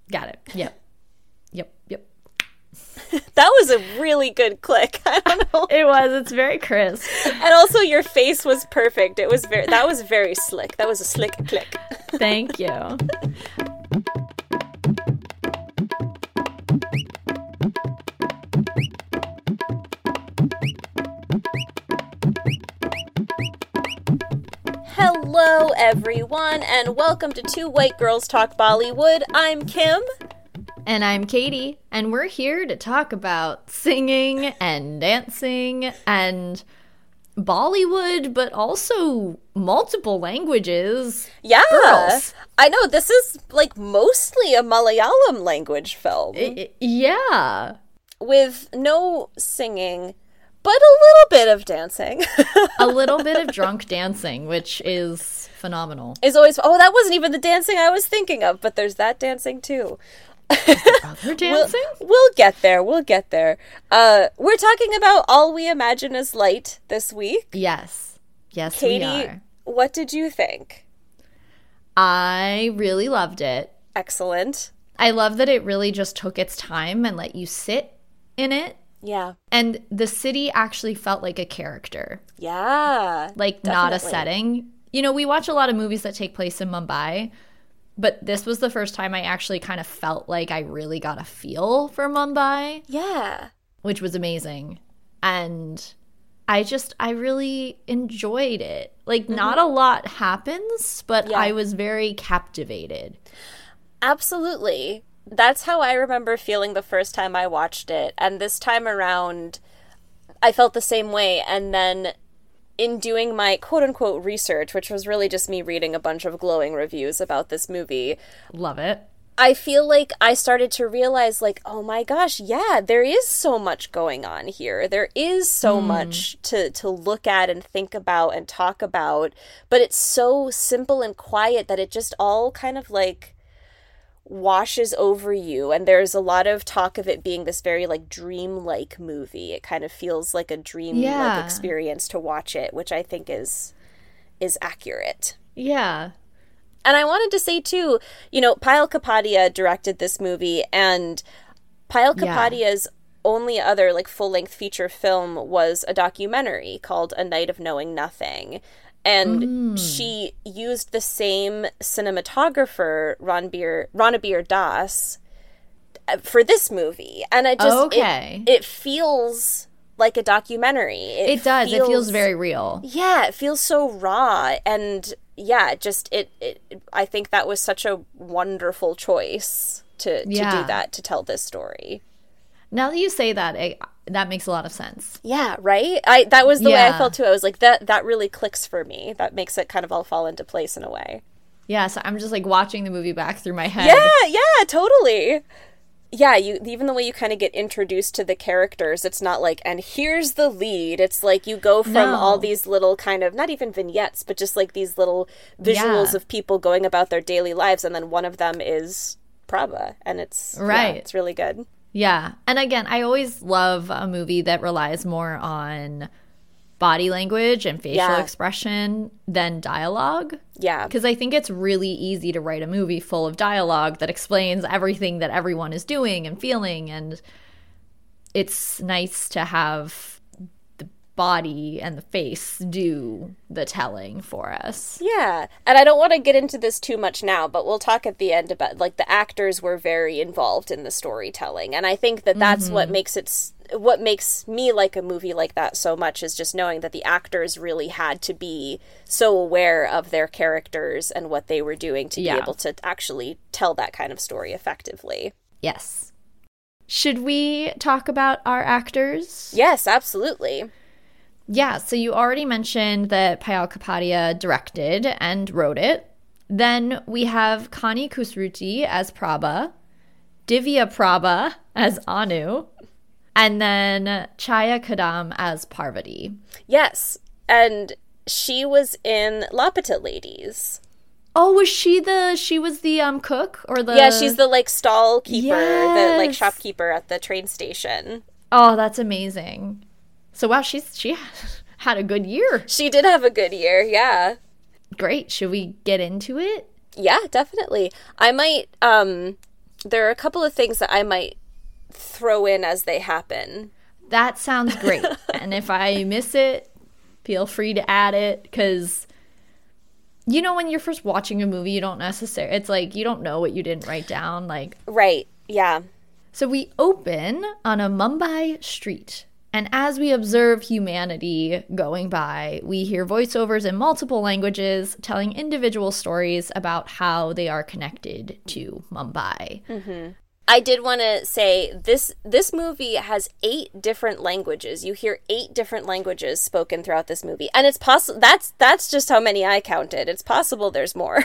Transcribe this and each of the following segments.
Got it. Yep. That was a really good click. I don't know. It was. It's very crisp. And also your face was perfect. That was very slick. That was a slick click. Thank you. Hello, everyone, and welcome to Two White Girls Talk Bollywood. I'm Kim. And I'm Katie, and we're here to talk about singing and dancing and Bollywood, but also multiple languages. Yeah, Girls. I know, this is like mostly a Malayalam language film. Yeah. With no singing, but a little bit of dancing. A little bit of drunk dancing, which is phenomenal. Is always, that wasn't even the dancing I was thinking of, but there's that dancing too. Other dancing? We'll get there. We're talking about All We Imagine Is Light this week. Yes, Katie, we are. What did you think? I really loved it. Excellent. I love that it really just took its time and let you sit in it. Yeah. And the city actually felt like a character. Yeah. Like, definitely. not a setting. You know, we watch a lot of movies that take place in Mumbai, but this was the first time I actually kind of felt like I really got a feel for Mumbai. Yeah. Which was amazing. And I really enjoyed it. Like, not a lot happens, but I was very captivated. Absolutely. That's how I remember feeling the first time I watched it. And this time around, I felt the same way. And then in doing my quote-unquote research, which was really just me reading a bunch of glowing reviews about this movie. Love it. I feel like I started to realize, like, oh my gosh, yeah, there is so much going on here. There is so much to look at and think about and talk about. But it's so simple and quiet that it just all kind of, like, washes over you. And there's a lot of talk of it being this very, like, dream-like movie. It kind of feels like a dream-like experience to watch it, which I think is accurate. Yeah. And I wanted to say, too, you know, Payal Kapadia directed this movie, and Payal Kapadia's only other, like, full-length feature film was a documentary called A Night of Knowing Nothing. And she used the same cinematographer, Ranbir Das, for this movie. And it just, it feels like a documentary. It does. It feels very real. Yeah, it feels so raw. And yeah, just, I think that was such a wonderful choice to do that, to tell this story. Now that you say that, that makes a lot of sense. Yeah, right? That was the way I felt too. I was like, that really clicks for me. That makes it kind of all fall into place in a way. Yeah, so I'm just like watching the movie back through my head. Yeah, totally. Yeah, even the way you kind of get introduced to the characters, it's not like, and here's the lead. It's like you go from all these little kind of, not even vignettes, but just like these little visuals of people going about their daily lives, and then one of them is Prabha, and it's it's really good. Yeah. And again, I always love a movie that relies more on body language and facial expression than dialogue. Yeah. Because I think it's really easy to write a movie full of dialogue that explains everything that everyone is doing and feeling. And it's nice to have the body and the face do the telling for us. Yeah. And I don't want to get into this too much now, but we'll talk at the end about, like, the actors were very involved in the storytelling. And I think that that's what makes me like a movie like that so much, is just knowing that the actors really had to be so aware of their characters and what they were doing to be able to actually tell that kind of story effectively. Yes. Should we talk about our actors? Yes, absolutely. Yeah, so you already mentioned that Payal Kapadia directed and wrote it. Then we have Connie Kusruti as Prabha, Divya Prabha as Anu, and then Chaya Kadam as Parvati. Yes, and she was in Lapita Ladies. Oh, was she the cook or the... Yeah, she's the, like, stall keeper, the, like, shopkeeper at the train station. Oh, that's amazing. So, wow, she had a good year. She did have a good year, yeah. Great. Should we get into it? Yeah, definitely. I might there are a couple of things that I might throw in as they happen. That sounds great. And if I miss it, feel free to add it, because you know, when you're first watching a movie, you don't necessarily, it's like you don't know what you didn't write down. Like, right, yeah. So we open on a Mumbai street, and as we observe humanity going by, we hear voiceovers in multiple languages telling individual stories about how they are connected to Mumbai. Mm-hmm. I did want to say this movie has 8 different languages. You hear 8 different languages spoken throughout this movie. And it's possible, that's just how many I counted. It's possible there's more.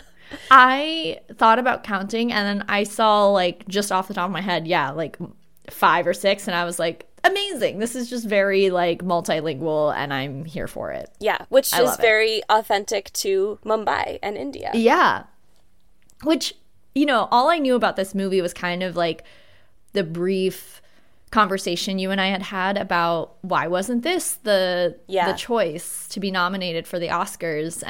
I thought about counting, and then I saw, like, just off the top of my head, like 5 or 6, and I was like, amazing. This is just very, like, multilingual, and I'm here for it. Yeah, which is very authentic to Mumbai and India. Yeah. Which, you know, all I knew about this movie was kind of like the brief conversation you and I had about why wasn't this the choice to be nominated for the Oscars,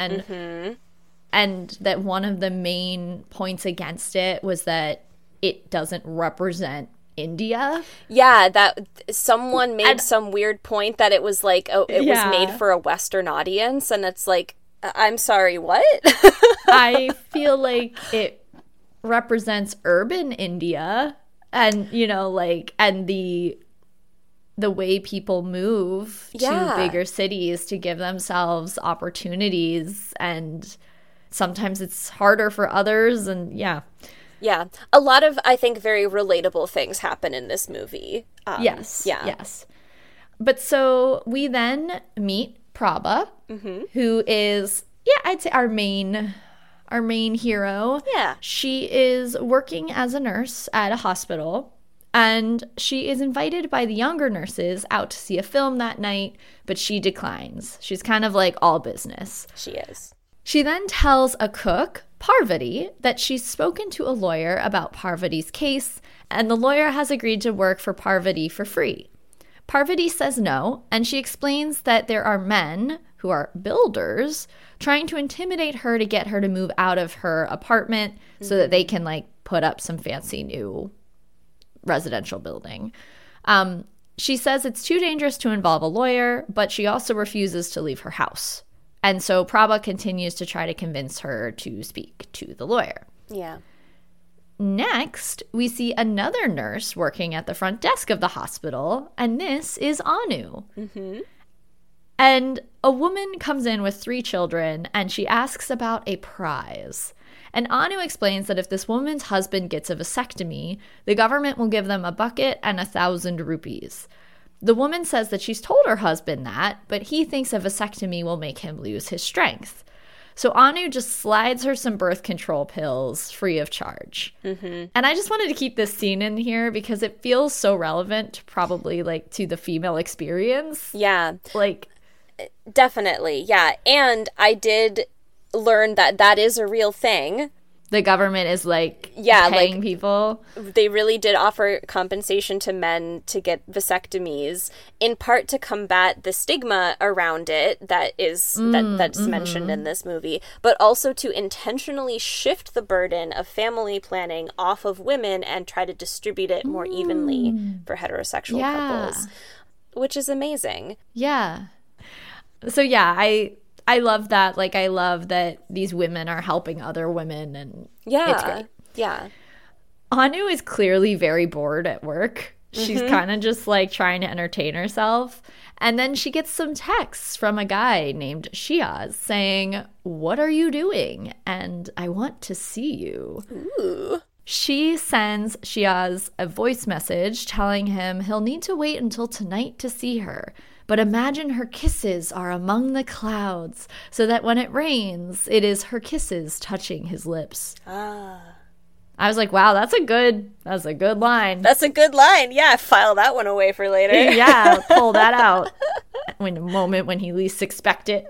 and that one of the main points against it was that it doesn't represent India. Yeah, that someone made some weird point that it was like, oh, it was made for a Western audience, and it's like, I'm sorry, what? I feel like it represents urban India, and, you know, like, and the way people move to bigger cities to give themselves opportunities, and sometimes it's harder for others, and yeah, a lot of, I think, very relatable things happen in this movie. Yes. But so we then meet Prabha, who is, I'd say our main hero. Yeah. She is working as a nurse at a hospital, and she is invited by the younger nurses out to see a film that night, but she declines. She's kind of like all business. She is. She then tells a cook, Parvati, that she's spoken to a lawyer about Parvati's case, and the lawyer has agreed to work for Parvati for free. Parvati says no, and she explains that there are men, who are builders, trying to intimidate her to get her to move out of her apartment so that they can, like, put up some fancy new residential building. She says it's too dangerous to involve a lawyer, but she also refuses to leave her house. And so Prabha continues to try to convince her to speak to the lawyer. Yeah. Next, we see another nurse working at the front desk of the hospital, and this is Anu. And a woman comes in with 3 children, and she asks about a prize. And Anu explains that if this woman's husband gets a vasectomy, the government will give them a bucket and 1,000 rupees. The woman says that she's told her husband that, but he thinks a vasectomy will make him lose his strength. So Anu just slides her some birth control pills free of charge. And I just wanted to keep this scene in here because it feels so relevant, probably, like, to the female experience. Yeah. Like, definitely, yeah. And I did learn that that is a real thing. The government is, like, paying people. They really did offer compensation to men to get vasectomies, in part to combat the stigma around it that is that's mentioned in this movie, but also to intentionally shift the burden of family planning off of women and try to distribute it more evenly for heterosexual couples, which is amazing. Yeah. So, yeah, I love that. Like, I love that these women are helping other women, and it's great. Yeah. Anu is clearly very bored at work. She's kind of just, like, trying to entertain herself. And then she gets some texts from a guy named Shiaz saying, "What are you doing? And I want to see you." Ooh. She sends Shiaz a voice message telling him he'll need to wait until tonight to see her. But imagine her kisses are among the clouds, so that when it rains, it is her kisses touching his lips. Ah. I was like, wow, that's a good line. That's a good line. Yeah, file that one away for later. Yeah, pull that out in a moment when he least expect it.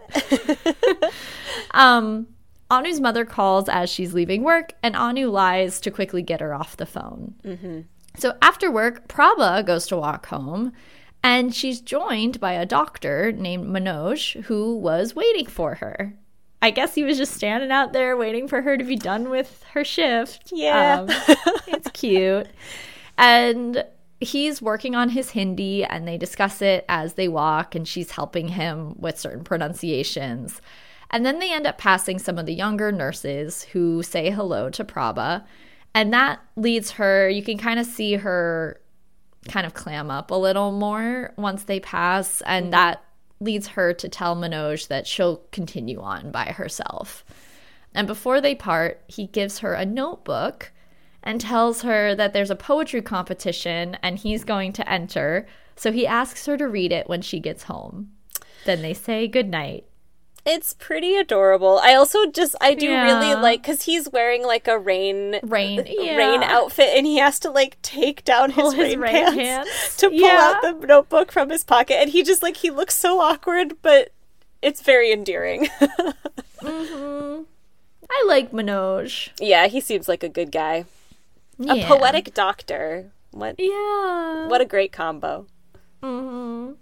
Anu's mother calls as she's leaving work, and Anu lies to quickly get her off the phone. So after work, Prabha goes to walk home, and she's joined by a doctor named Manoj who was waiting for her. I guess he was just standing out there waiting for her to be done with her shift. Yeah. It's cute. And he's working on his Hindi, and they discuss it as they walk, and she's helping him with certain pronunciations. And then they end up passing some of the younger nurses who say hello to Prabha. And that leads her, you can kind of see her kind of clam up a little more once they pass. And that leads her to tell Manoj that she'll continue on by herself. And before they part, he gives her a notebook and tells her that there's a poetry competition and he's going to enter. So he asks her to read it when she gets home. Then they say goodnight. It's pretty adorable. I do really like, because he's wearing like a rain outfit, and he has to like take down his rain pants to pull out the notebook from his pocket. And he just like, he looks so awkward, but it's very endearing. Mm-hmm. I like Manoj. Yeah, he seems like a good guy. Yeah. A poetic doctor. What a great combo. Mm-hmm.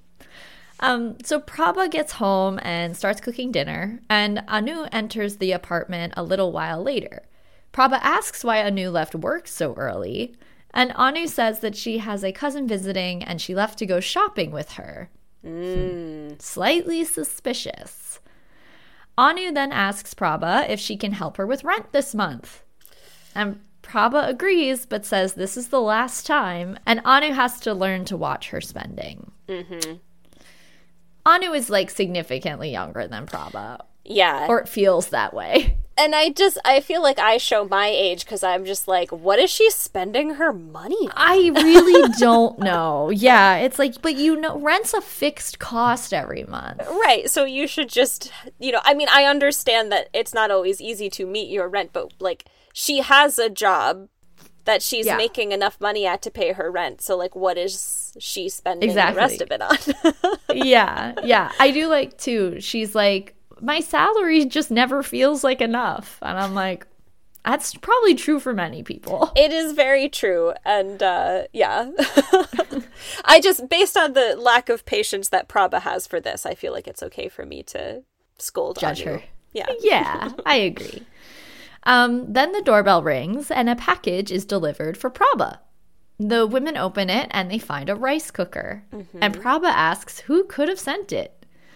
So Prabha gets home and starts cooking dinner, and Anu enters the apartment a little while later. Prabha asks why Anu left work so early, and Anu says that she has a cousin visiting and she left to go shopping with her. Slightly suspicious. Anu then asks Prabha if she can help her with rent this month. And Prabha agrees, but says this is the last time, and Anu has to learn to watch her spending. Mm-hmm. Anu is like significantly younger than Prabha. Yeah. Or it feels that way. And I feel like I show my age because I'm just like, what is she spending her money on? I really don't know. Yeah, it's like, but rent's a fixed cost every month. Right. So you should just, I mean, I understand that it's not always easy to meet your rent, but like she has a job that she's making enough money at to pay her rent. So like, what is she spending the rest of it on? Yeah. I do like too. She's like, my salary just never feels like enough. And I'm like, that's probably true for many people. It is very true. And yeah. I just, based on the lack of patience that Prabha has for this, I feel like it's okay for me to judge her. Yeah, I agree. Then the doorbell rings and a package is delivered for Prabha. The women open it and they find a rice cooker. Mm-hmm. And Prabha asks who could have sent it.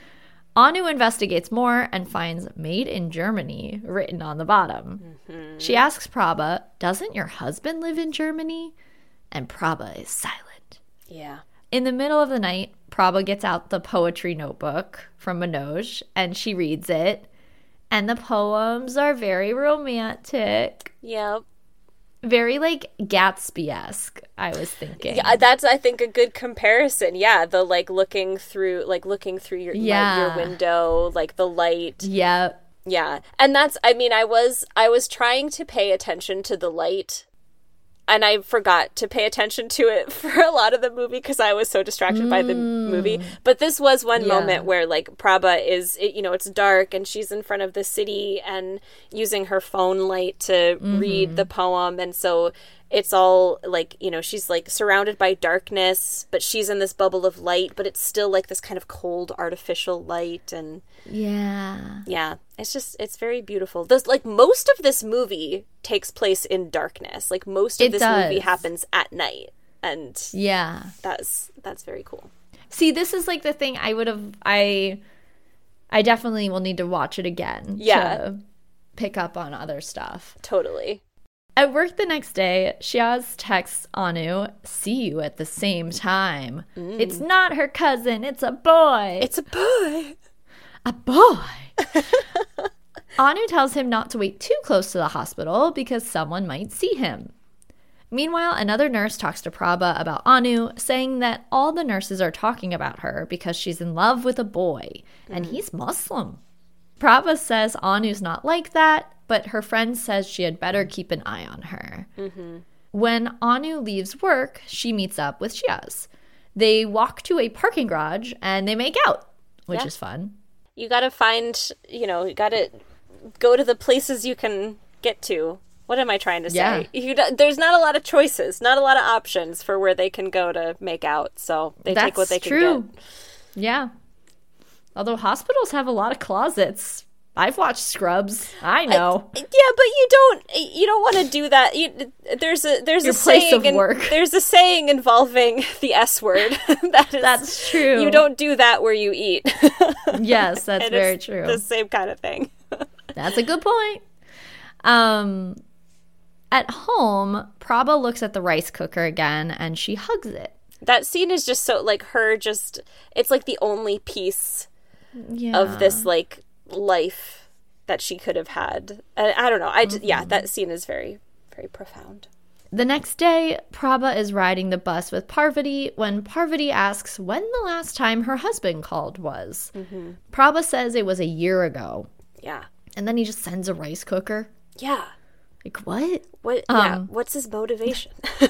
Anu investigates more and finds Made in Germany written on the bottom. Mm-hmm. She asks Prabha, doesn't your husband live in Germany? And Prabha is silent. Yeah. In the middle of the night, Prabha gets out the poetry notebook from Manoj and she reads it. And the poems are very romantic. Yep. Very, like, Gatsby-esque, I was thinking. Yeah, that's, I think, a good comparison. Yeah, the, like, looking through your window, like, the light. Yep. Yeah. And that's, I mean, I was trying to pay attention to the light, and I forgot to pay attention to it for a lot of the movie because I was so distracted by the movie. But this was one moment where, like, Prabha is, it's dark and she's in front of the city and using her phone light to read the poem. And so it's all, like, she's, like, surrounded by darkness, but she's in this bubble of light, but it's still, like, this kind of cold, artificial light. And yeah, it's very beautiful. Like, most of this movie takes place in darkness. Like, most of this movie happens at night. And that's very cool. See, this is, like, the thing I definitely will need to watch it again to pick up on other stuff. Totally. At work the next day, Shiaz texts Anu, see you at the same time. It's not her cousin, it's a boy. It's a boy. A boy. Anu tells him not to wait too close to the hospital because someone might see him. Meanwhile, another nurse talks to Prabha about Anu, saying that all the nurses are talking about her because she's in love with a boy, and he's Muslim. Prabha says Anu's not like that, but her friend says she had better keep an eye on her. Mm-hmm. When Anu leaves work, she meets up with Shiaz. They walk to a parking garage and they make out, which is fun. You gotta find, you gotta go to the places you can get to. What am I trying to say? There's not a lot of choices, not a lot of options for where they can go to make out. So they take what they can get. Yeah. Although hospitals have a lot of closets I've watched Scrubs. I know. Yeah, but you don't want to do that. There's a saying there's a saying involving the S word. That's true. You don't do that where you eat. Yes, that's very true. The same kind of thing. That's a good point. At home, Prabha looks at the rice cooker again and she hugs it. That scene is just so like it's like the only piece of this like life that she could have had. I don't know. That scene is very, very profound. The next day, Prabha is riding the bus with Parvati when Parvati asks when the last time her husband called was. Mm-hmm. Prabha says it was a year ago. Yeah. And then he just sends a rice cooker. Yeah. Like, what? What's his motivation?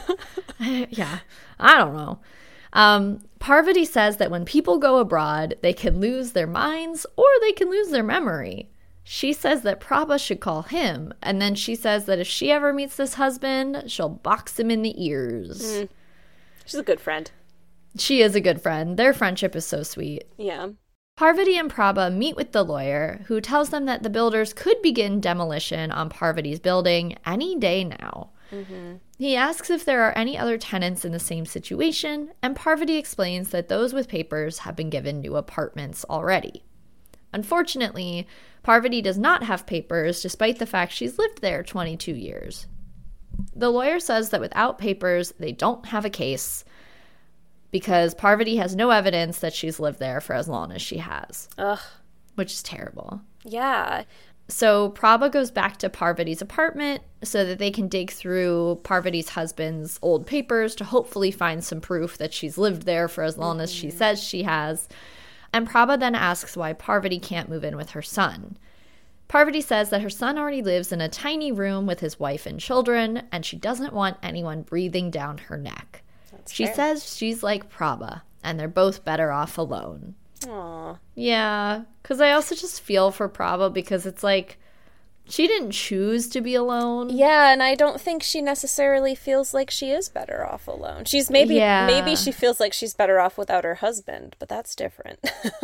Yeah, I don't know. Parvati says that when people go abroad, they can lose their minds or they can lose their memory. She says that Prabha should call him, and then she says that if she ever meets this husband, she'll box him in the ears. She's a good friend. She is a good friend. Their friendship is so sweet. Yeah. Parvati and Prabha meet with the lawyer, who tells them that the builders could begin demolition on Parvati's building any day now. Mm-hmm. He asks if there are any other tenants in the same situation, and Parvati explains that those with papers have been given new apartments already. Unfortunately, Parvati does not have papers, despite the fact she's lived there 22 years. The lawyer says that without papers, they don't have a case, because Parvati has no evidence that she's lived there for as long as she has. Ugh. Which is terrible. Yeah. So Prabha goes back to Parvati's apartment so that they can dig through Parvati's husband's old papers to hopefully find some proof that she's lived there for as long as she says she has. And Prabha then asks why Parvati can't move in with her son. Parvati says that her son already lives in a tiny room with his wife and children, and she doesn't want anyone breathing down her neck. She says she's like Prabha, and they're both better off alone. Aww. Yeah, because I also just feel for Prabha because it's like she didn't choose to be alone. Yeah, and I don't think she necessarily feels like she is better off alone. She's maybe she feels like she's better off without her husband, but that's different.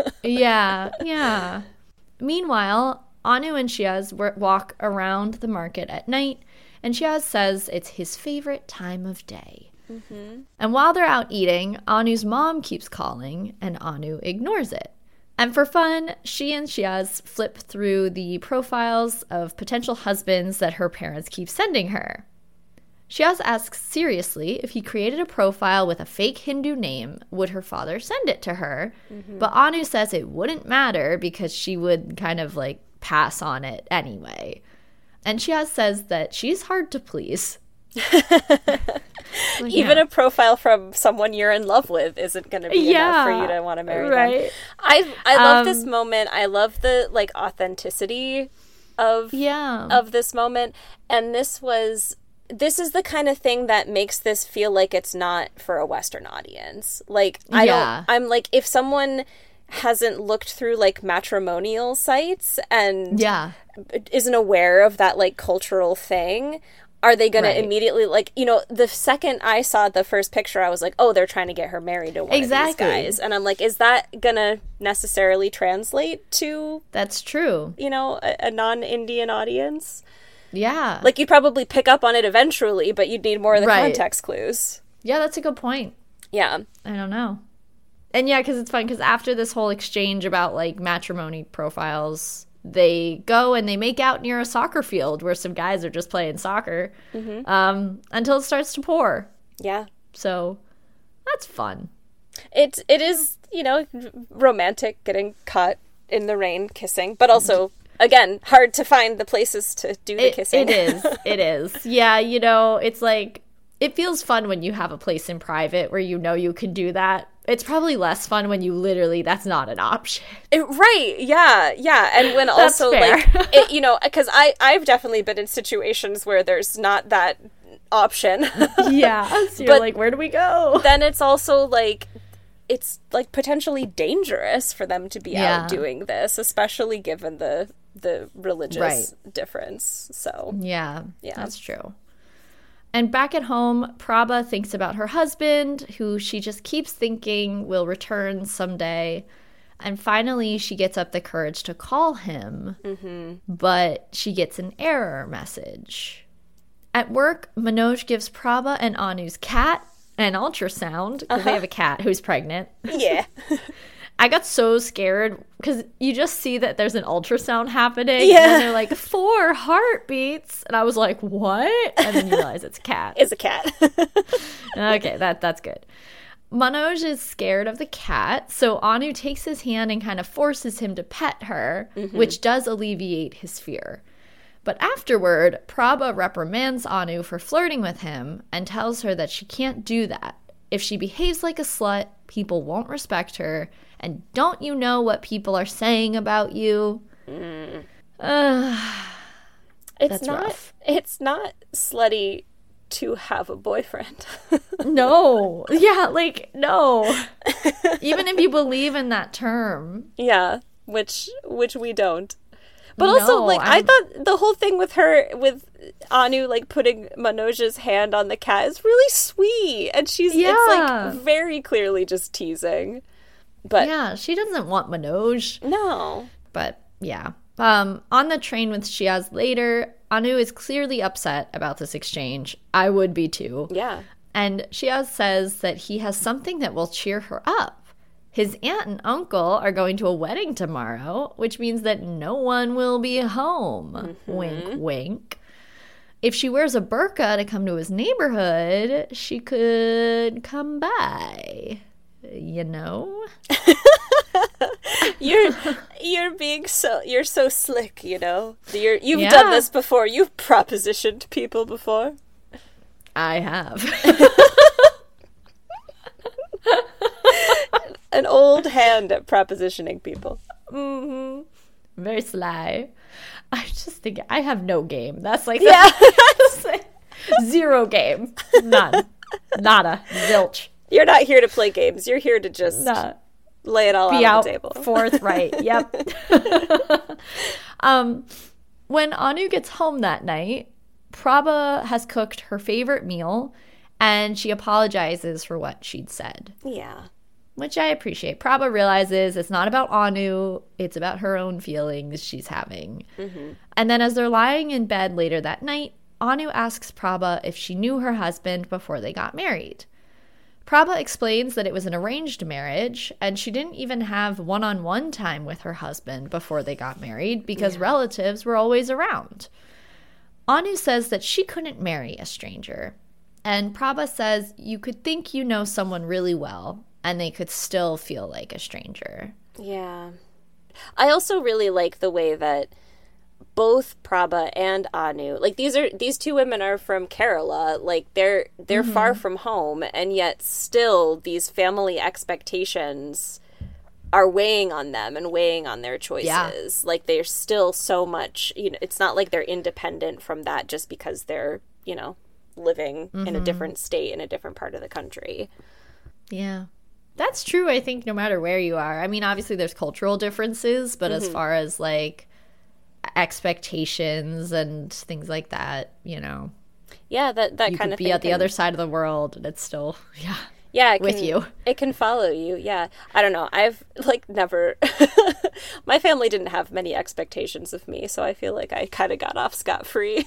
Yeah. Meanwhile, Anu and Shiaz walk around the market at night, and Shiaz says it's his favorite time of day. Mm-hmm. And while they're out eating, Anu's mom keeps calling, and Anu ignores it. And for fun, she and Shiaz flip through the profiles of potential husbands that her parents keep sending her. Shiaz asks seriously if he created a profile with a fake Hindu name, would her father send it to her? Mm-hmm. But Anu says it wouldn't matter because she would kind of like pass on it anyway. And Shiaz says that she's hard to please. Like, even a profile from someone you're in love with isn't going to be enough for you to want to marry them. I love this moment. I love the like authenticity of this moment, and this is the kind of thing that makes this feel like it's not for a Western audience. Like I'm like, if someone hasn't looked through like matrimonial sites and isn't aware of that like cultural thing, are they going to immediately, like, you know, the second I saw the first picture, I was like, oh, they're trying to get her married to one of these guys. And I'm like, is that going to necessarily translate to... That's true. You know, a non-Indian audience? Yeah. Like, you'd probably pick up on it eventually, but you'd need more of the context clues. Yeah, that's a good point. Yeah. I don't know. And yeah, because it's fun, because after this whole exchange about, like, matrimony profiles... They go and they make out near a soccer field where some guys are just playing soccer until it starts to pour. Yeah. So that's fun. It is, you know, romantic, getting caught in the rain, kissing, but also, again, hard to find the places to do the kissing. It is. Yeah, you know, it's like, it feels fun when you have a place in private where you know you can do that. It's probably less fun when you literally, that's not an option. Right, yeah. And when also, like, you know, because I've definitely been in situations where there's not that option. Yeah, so you're like, where do we go? Then it's also, like, it's, like, potentially dangerous for them to be out doing this, especially given the religious difference, so. Yeah, that's true. And back at home, Prabha thinks about her husband, who she just keeps thinking will return someday. And finally, she gets up the courage to call him, but she gets an error message. At work, Manoj gives Prabha and Anu's cat an ultrasound because they have a cat who's pregnant. Yeah. I got so scared because you just see that there's an ultrasound happening. Yeah. And they're like, 4 heartbeats. And I was like, what? And then you realize it's a cat. It's a cat. Okay, that's good. Manoj is scared of the cat, so Anu takes his hand and kind of forces him to pet her, which does alleviate his fear. But afterward, Prabha reprimands Anu for flirting with him and tells her that she can't do that. If she behaves like a slut, people won't respect her. And don't you know what people are saying about you? That's rough. It's not slutty to have a boyfriend. No. Yeah, like, no. Even if you believe in that term. Yeah, which we don't. But also, like, I thought the whole thing with Anu, like, putting Manoj's hand on the cat is really sweet. And it's, like, very clearly just teasing. But yeah, she doesn't want Manoj. No. But, yeah. On the train with Shiaz later, Anu is clearly upset about this exchange. I would be, too. Yeah. And Shiaz says that he has something that will cheer her up. His aunt and uncle are going to a wedding tomorrow, which means that no one will be home. Wink, wink. If she wears a burqa to come to his neighborhood, she could come by. You know? You're being you're so slick, you know? You've done this before. You've propositioned people before. I have. An old hand at propositioning people. Very sly. I just think I have no game. That's like, zero game. None. Nada. Zilch. You're not here to play games. You're here to just lay it all out on the table. Forthright. Yep. When Anu gets home that night, Prabha has cooked her favorite meal, and she apologizes for what she'd said. Yeah. Which I appreciate. Prabha realizes it's not about Anu, it's about her own feelings she's having. And then as they're lying in bed later that night, Anu asks Prabha if she knew her husband before they got married. Prabha explains that it was an arranged marriage, and she didn't even have one-on-one time with her husband before they got married because relatives were always around. Anu says that she couldn't marry a stranger. And Prabha says you could think you know someone really well, and they could still feel like a stranger. Yeah. I also really like the way that both Prabha and Anu, like these two women are from Kerala, like they're far from home, and yet still these family expectations are weighing on them and weighing on their choices. Yeah. Like they're still so much, it's not like they're independent from that just because they're, living in a different state in a different part of the country. Yeah. That's true, I think, no matter where you are. I mean, obviously there's cultural differences, but as far as, like, expectations and things like that, Yeah, that kind of thing. You could be at the other side of the world, and it's still, with you. It can follow you, yeah. I don't know. I've, never... My family didn't have many expectations of me, so I feel like I kind of got off scot-free.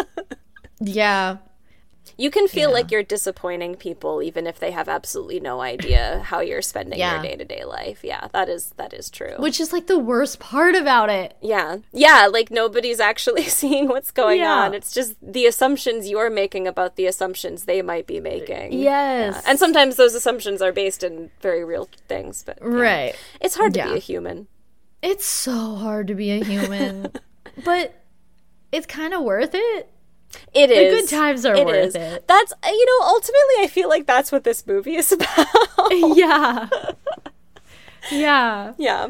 Yeah. You can feel like you're disappointing people even if they have absolutely no idea how you're spending your day-to-day life. Yeah, that is true. Which is like the worst part about it. Yeah. Yeah, like nobody's actually seeing what's going on. It's just the assumptions you're making about the assumptions they might be making. Yes. Yeah. And sometimes those assumptions are based in very real things, but right. It's hard to be a human. It's so hard to be a human. But it's kind of worth it. It is. The good times are worth it. That's, ultimately I feel like that's what this movie is about. Yeah. Yeah. Yeah.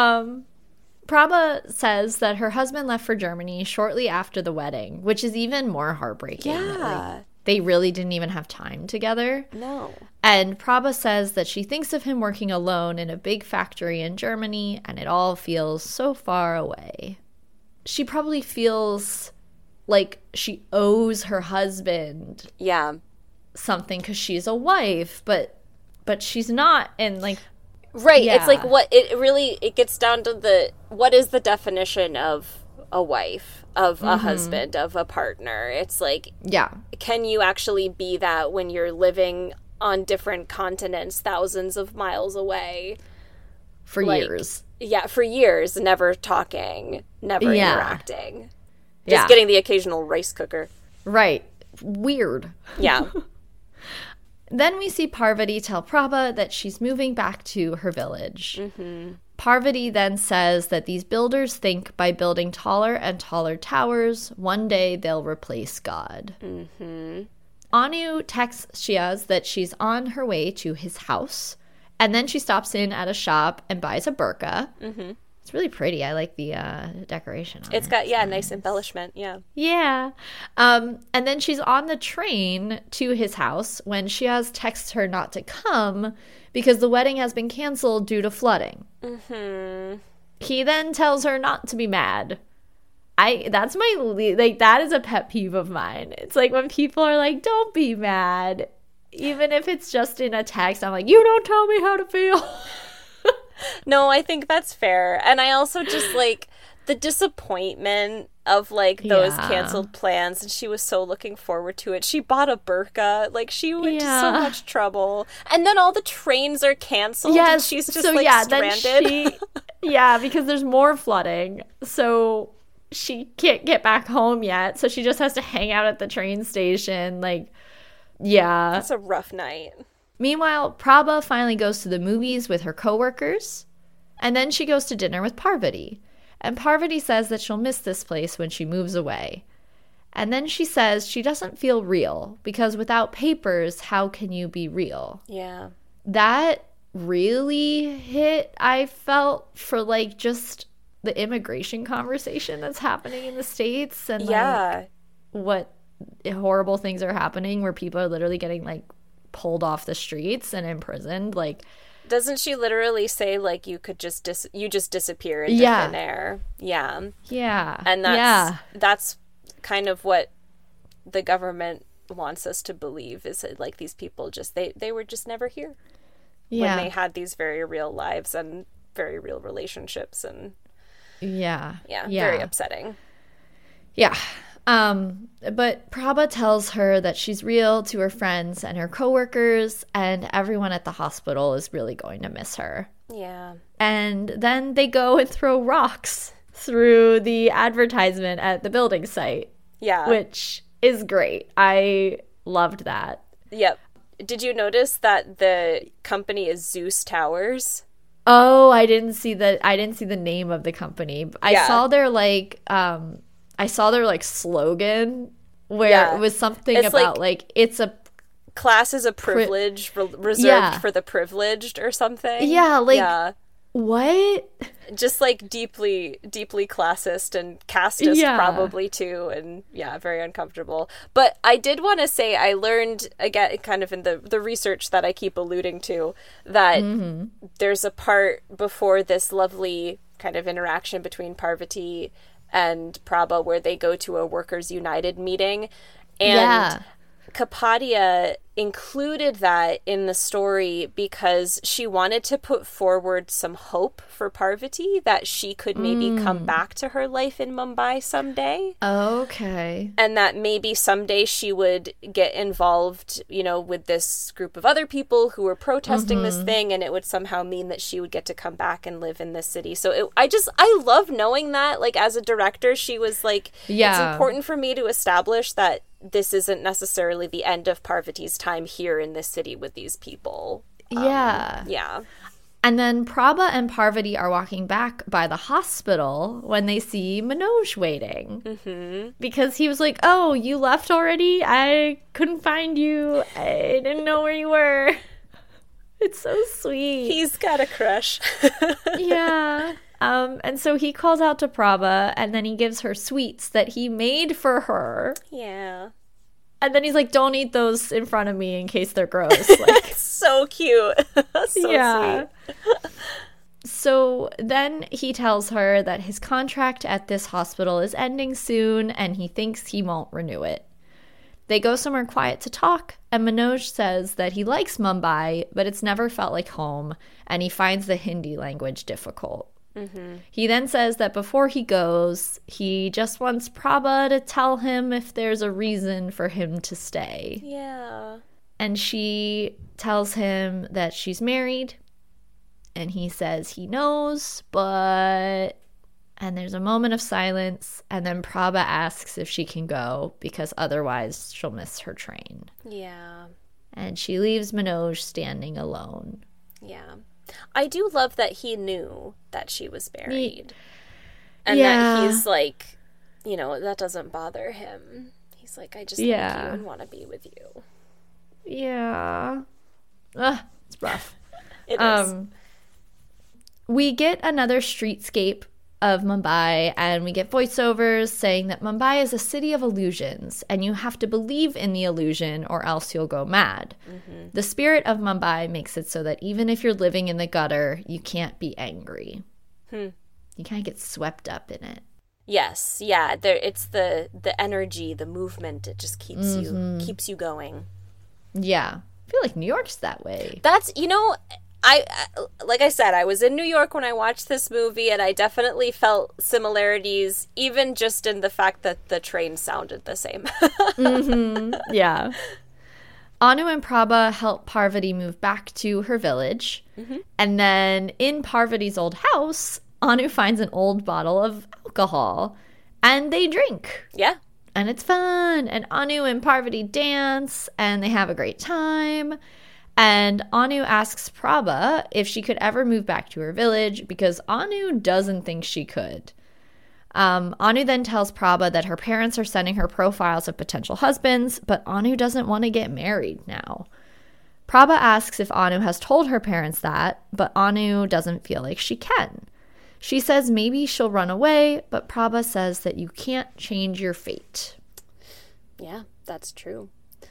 Prabha says that her husband left for Germany shortly after the wedding, which is even more heartbreaking. Yeah. They really didn't even have time together. No. And Prabha says that she thinks of him working alone in a big factory in Germany, and it all feels so far away. She probably feels like she owes her husband something because she's a wife, but she's not. And Right. Yeah. It's like it gets down to what is the definition of a wife, of a husband, of a partner? It's like, can you actually be that when you're living on different continents, thousands of miles away? For years. Yeah, for years, never talking, never interacting. Just getting the occasional rice cooker. Right. Weird. Yeah. Then we see Parvati tell Prabha that she's moving back to her village. Parvati then says that these builders think by building taller and taller towers, one day they'll replace God. Anu texts Shiaz that she's on her way to his house, and then she stops in at a shop and buys a burqa. It's really pretty. I like the decoration on it. It's got, nice embellishment, Yeah. And then she's on the train to his house when Shiaz texts her not to come because the wedding has been canceled due to flooding. He then tells her not to be mad. That is a pet peeve of mine. It's like when people are like, don't be mad. Even if it's just in a text, I'm like, you don't tell me how to feel. No, I think that's fair. And I also just like the disappointment of like those canceled plans, and she was so looking forward to it. She bought a burqa, like she went to so much trouble. And then all the trains are canceled and she's just stranded. Because there's more flooding. So she can't get back home yet. So she just has to hang out at the train station. That's a rough night. Meanwhile, Prabha finally goes to the movies with her coworkers, and then she goes to dinner with Parvati. And Parvati says that she'll miss this place when she moves away. And then she says she doesn't feel real, because without papers, how can you be real? Yeah. That really hit, I felt, for like just the immigration conversation that's happening in the States, and like what horrible things are happening where people are literally getting like pulled off the streets and imprisoned. Like, doesn't she literally say like you could just disappear into thin air? And that's kind of what the government wants us to believe, is that like these people just they were just never here when they had these very real lives and very real relationships, and very upsetting. But Prabha tells her that she's real to her friends and her coworkers, and everyone at the hospital is really going to miss her. Yeah. And then they go and throw rocks through the advertisement at the building site. Yeah. Which is great. I loved that. Yep. Did you notice that the company is Zeus Towers? Oh, I didn't see the name of the company. I saw their slogan where it was something it's about like it's a class is a privilege reserved for the privileged or something. What? Just like deeply, deeply classist and casteist probably too, and very uncomfortable. But I did want to say I learned, again, kind of in the research that I keep alluding to, that there's a part before this lovely kind of interaction between Parvati and Prabha where they go to a Workers United meeting, and Kapadia included that in the story because she wanted to put forward some hope for Parvati that she could maybe come back to her life in Mumbai someday. Okay. And that maybe someday she would get involved, with this group of other people who were protesting this thing, and it would somehow mean that she would get to come back and live in this city. So I love knowing that, like, as a director, she was like, it's important for me to establish that this isn't necessarily the end of Parvati's time here in this city with these people. And then Prabha and Parvati are walking back by the hospital when they see Manoj waiting. Because he was like, oh, you left already? I couldn't find you. I didn't know where you were. It's so sweet. He's got a crush. And so he calls out to Prabha, and then he gives her sweets that he made for her. Yeah. And then he's like, don't eat those in front of me in case they're gross. Like, so cute. Sweet. So then he tells her that his contract at this hospital is ending soon, and he thinks he won't renew it. They go somewhere quiet to talk, and Manoj says that he likes Mumbai, but it's never felt like home, and he finds the Hindi language difficult. Mm-hmm. He then says that before he goes, he just wants Prabha to tell him if there's a reason for him to stay. Yeah. And she tells him that she's married, and he says he knows, but... And there's a moment of silence, and then Prabha asks if she can go, because otherwise she'll miss her train. Yeah. And she leaves Manoj standing alone. Yeah. I do love that he knew that she was married. And that he's like, you know, that doesn't bother him. He's like, I just like you and want to be with you. Yeah. It's rough. It is. We get another streetscape of Mumbai, and we get voiceovers saying that Mumbai is a city of illusions, and you have to believe in the illusion or else you'll go mad. Mm-hmm. The spirit of Mumbai makes it so that even if you're living in the gutter, you can't be angry. You can't get swept up in it. Yes, yeah. It's the energy, the movement. It just keeps you going. Yeah, I feel like New York's that way. That's, you know, I like I said, I was in New York when I watched this movie, and I definitely felt similarities, even just in the fact that the train sounded the same. Yeah. Anu and Prabha help Parvati move back to her village. Mm-hmm. And then in Parvati's old house, Anu finds an old bottle of alcohol, and they drink. Yeah. And it's fun. And Anu and Parvati dance, and they have a great time. And Anu asks Prabha if she could ever move back to her village, because Anu doesn't think she could. Anu then tells Prabha that her parents are sending her profiles of potential husbands, but Anu doesn't want to get married now. Prabha asks if Anu has told her parents that, but Anu doesn't feel like she can. She says maybe she'll run away, but Prabha says that you can't change your fate. Yeah, that's true.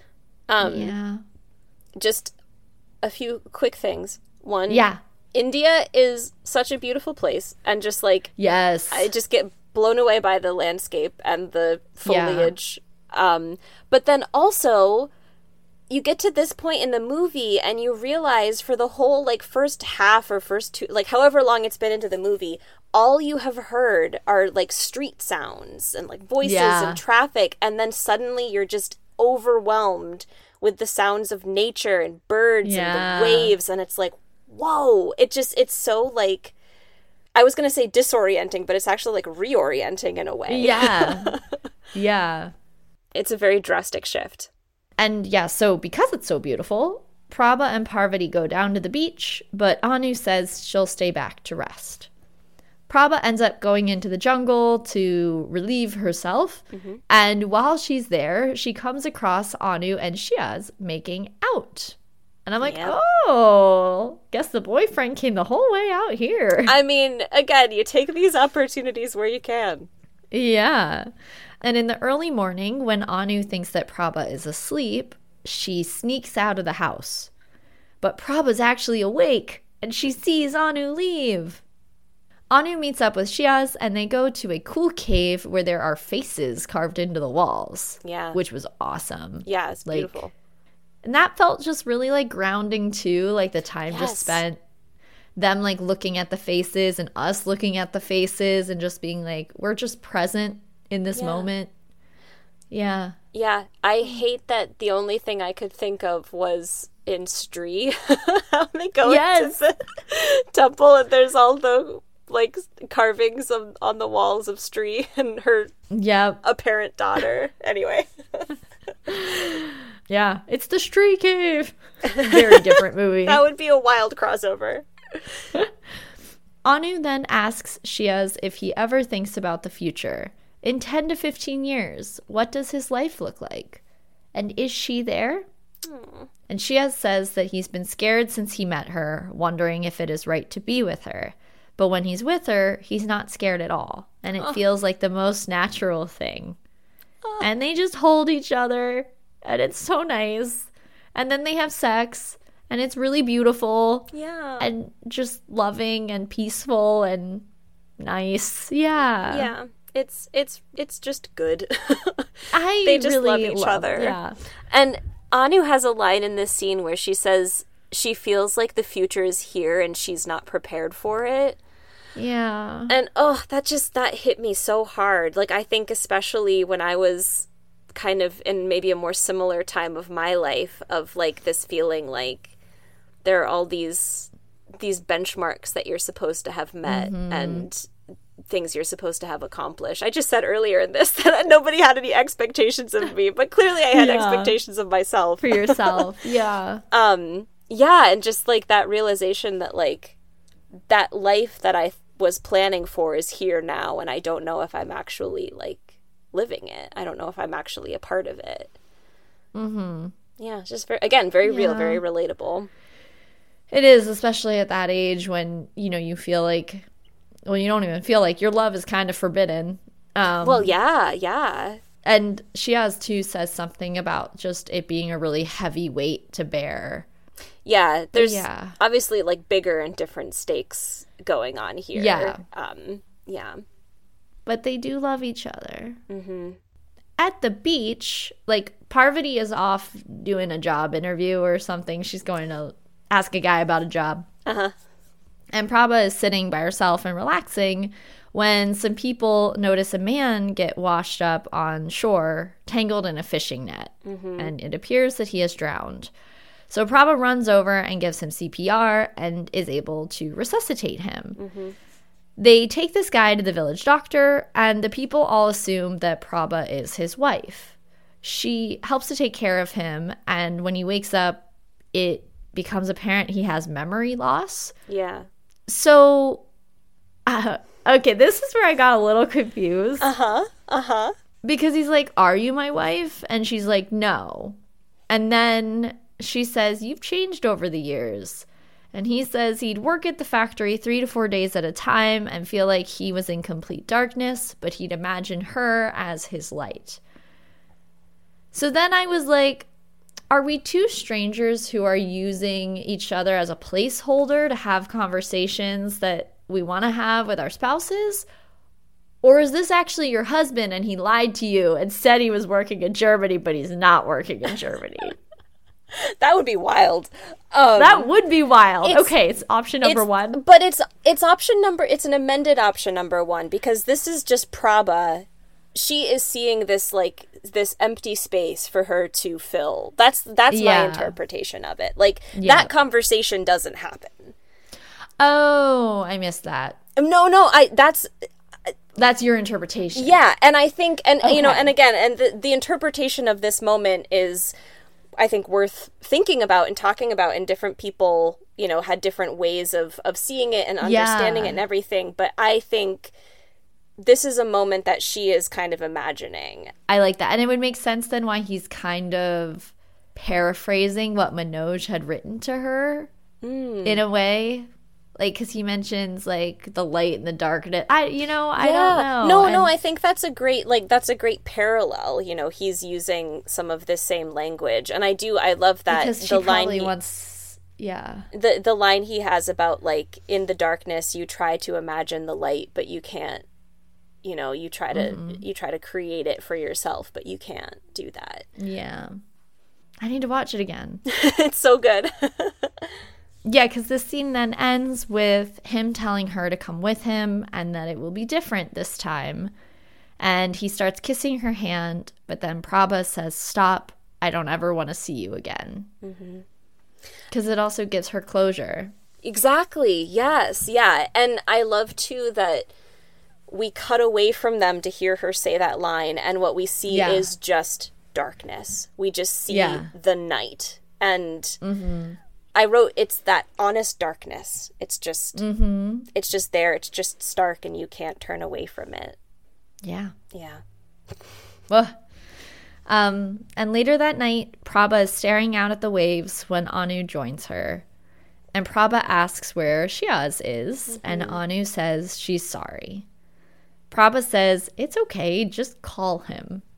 Yeah. Just a few quick things. One, yeah, India is such a beautiful place, and just like, yes, I just get blown away by the landscape and the foliage. Yeah. But then also, you get to this point in the movie and you realize for the whole like first half or first two, like however long it's been into the movie, all you have heard are like street sounds and like voices and traffic, and then suddenly you're just overwhelmed with the sounds of nature and birds and the waves, and it's like, whoa, it's so like, I was going to say disorienting, but it's actually like reorienting in a way. Yeah. Yeah. It's a very drastic shift. And yeah, so because it's so beautiful, Prabha and Parvati go down to the beach, but Anu says she'll stay back to rest. Prabha ends up going into the jungle to relieve herself, and while she's there, she comes across Anu and Shiaz making out. And I'm like, oh, guess the boyfriend came the whole way out here. I mean, again, you take these opportunities where you can. Yeah. And in the early morning, when Anu thinks that Prabha is asleep, she sneaks out of the house. But Prabha's actually awake, and she sees Anu leave. Anu meets up with Shiaz, and they go to a cool cave where there are faces carved into the walls. Yeah. Which was awesome. Yeah, it's beautiful. And that felt just really, like, grounding, too. Like, the time just spent, them, like, looking at the faces and us looking at the faces and just being like, we're just present in this moment. Yeah. Yeah. I hate that the only thing I could think of was in Stree. How they go into the temple and there's all the, like, carvings on the walls of Stree and her apparent daughter. Anyway. Yeah, it's the Stree Cave. Very different movie. That would be a wild crossover. Anu then asks Shiaz if he ever thinks about the future. In 10 to 15 years, what does his life look like? And is she there? And Shiaz says that he's been scared since he met her, wondering if it is right to be with her. But when he's with her, he's not scared at all. And it feels like the most natural thing. And they just hold each other. And it's so nice. And then they have sex. And it's really beautiful. Yeah. And just loving and peaceful and nice. Yeah. Yeah. It's just good. They just really love each other. Yeah. And Anu has a line in this scene where she says she feels like the future is here and she's not prepared for it. Yeah. And that hit me so hard. Like, I think especially when I was kind of in maybe a more similar time of my life, of like this feeling like there are all these benchmarks that you're supposed to have met and things you're supposed to have accomplished. I just said earlier in this that nobody had any expectations of me, but clearly I had expectations of myself. For yourself. Yeah. Yeah, and just like that realization that like that life that I was planning for is here now, and I don't know if I'm actually like living it. I don't know if I'm actually a part of it. Yeah, it's just very real, very relatable. It is, especially at that age when, you know, you feel like, well, you don't even feel like your love is kind of forbidden. Well, yeah. And Shiaz too says something about just it being a really heavy weight to bear. Yeah, there's obviously like bigger and different stakes going on here. Yeah. Yeah. But they do love each other. At the beach, like, Parvati is off doing a job interview or something. She's going to ask a guy about a job. And Prabha is sitting by herself and relaxing when some people notice a man get washed up on shore, tangled in a fishing net. And it appears that he has drowned. So Prabha runs over and gives him CPR and is able to resuscitate him. They take this guy to the village doctor, and the people all assume that Prabha is his wife. She helps to take care of him, and when he wakes up, it becomes apparent he has memory loss. Yeah. So, okay, this is where I got a little confused. Because he's like, "Are you my wife?" And she's like, "No." And then she says, "You've changed over the years." And he says he'd work at the factory 3 to 4 days at a time and feel like he was in complete darkness, but he'd imagine her as his light. So then I was like, are we two strangers who are using each other as a placeholder to have conversations that we want to have with our spouses? Or is this actually your husband and he lied to you and said he was working in Germany, but he's not working in Germany? That would be wild. That would be wild. It's option number one. But it's an amended option number one, because this is just Prabha. She is seeing this empty space for her to fill. That's my interpretation of it. Like, that conversation doesn't happen. Oh, I missed that. No, that's your interpretation. Yeah, and I think, you know, and again, and the interpretation of this moment is, I think, worth thinking about and talking about, and different people, you know, had different ways of seeing it and understanding it and everything. But I think this is a moment that she is kind of imagining. I like that. And it would make sense then why he's kind of paraphrasing what Manoj had written to her in a way. Like, because he mentions, like, the light and the darkness. I don't know. No, I think that's a great parallel. You know, he's using some of the same language. And I love that. Because she probably wants, The line he has about, like, in the darkness, you try to imagine the light, but you can't. You know, you try to create it for yourself, but you can't do that. Yeah. I need to watch it again. It's so good. Yeah, because this scene then ends with him telling her to come with him and that it will be different this time. And he starts kissing her hand, but then Prabha says, "Stop, I don't ever want to see you again." Because it also gives her closure. Exactly, yes, yeah. And I love, too, that we cut away from them to hear her say that line, and what we see is just darkness. We just see the night. And I wrote, it's that honest darkness. It's just it's just there. It's just stark, and you can't turn away from it. Yeah. Yeah. Well, and later that night, Prabha is staring out at the waves when Anu joins her. And Prabha asks where Shiaz is, and Anu says she's sorry. Prabha says, "It's okay, just call him."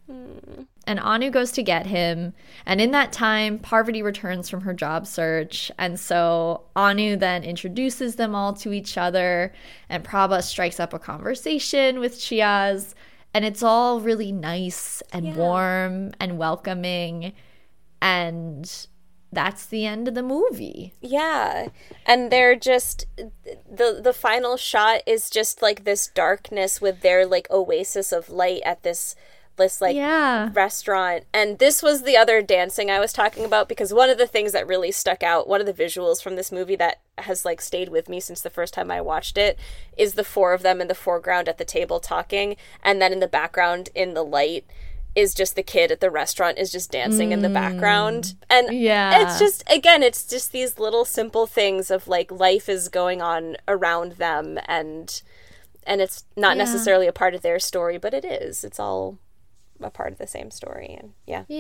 And Anu goes to get him. And in that time, Parvati returns from her job search. And so Anu then introduces them all to each other. And Prabha strikes up a conversation with Chiaz. And it's all really nice and warm and welcoming. And that's the end of the movie. Yeah. And they're just, the final shot is just like this darkness with their like oasis of light at this restaurant. And this was the other dancing I was talking about, because one of the things that really stuck out, one of the visuals from this movie that has like stayed with me since the first time I watched it, is the four of them in the foreground at the table talking, and then in the background in the light is just the kid at the restaurant is just dancing in the background. And it's just, again, it's just these little simple things of like life is going on around them, and it's not necessarily a part of their story, but it is. It's all a part of the same story. And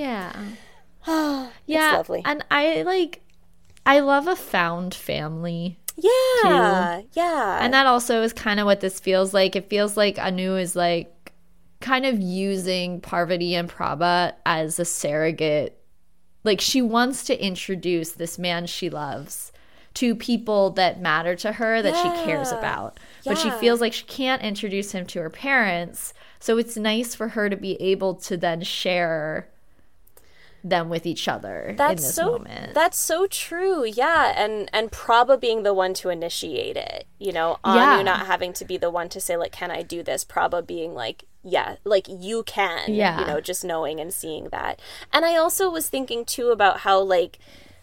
it's lovely. And I love a found family too. And that also is kind of what this feels like. It feels like Anu is like kind of using Parvati and Prabha as a surrogate. Like, she wants to introduce this man she loves to people that matter to her, that she cares about, but she feels like she can't introduce him to her parents. So it's nice for her to be able to then share them with each other in this moment. That's so true. Yeah. And Prabha being the one to initiate it, you know, Anu not having to be the one to say, like, can I do this? Prabha being like, yeah, like, you can, you know, just knowing and seeing that. And I also was thinking too about how, like,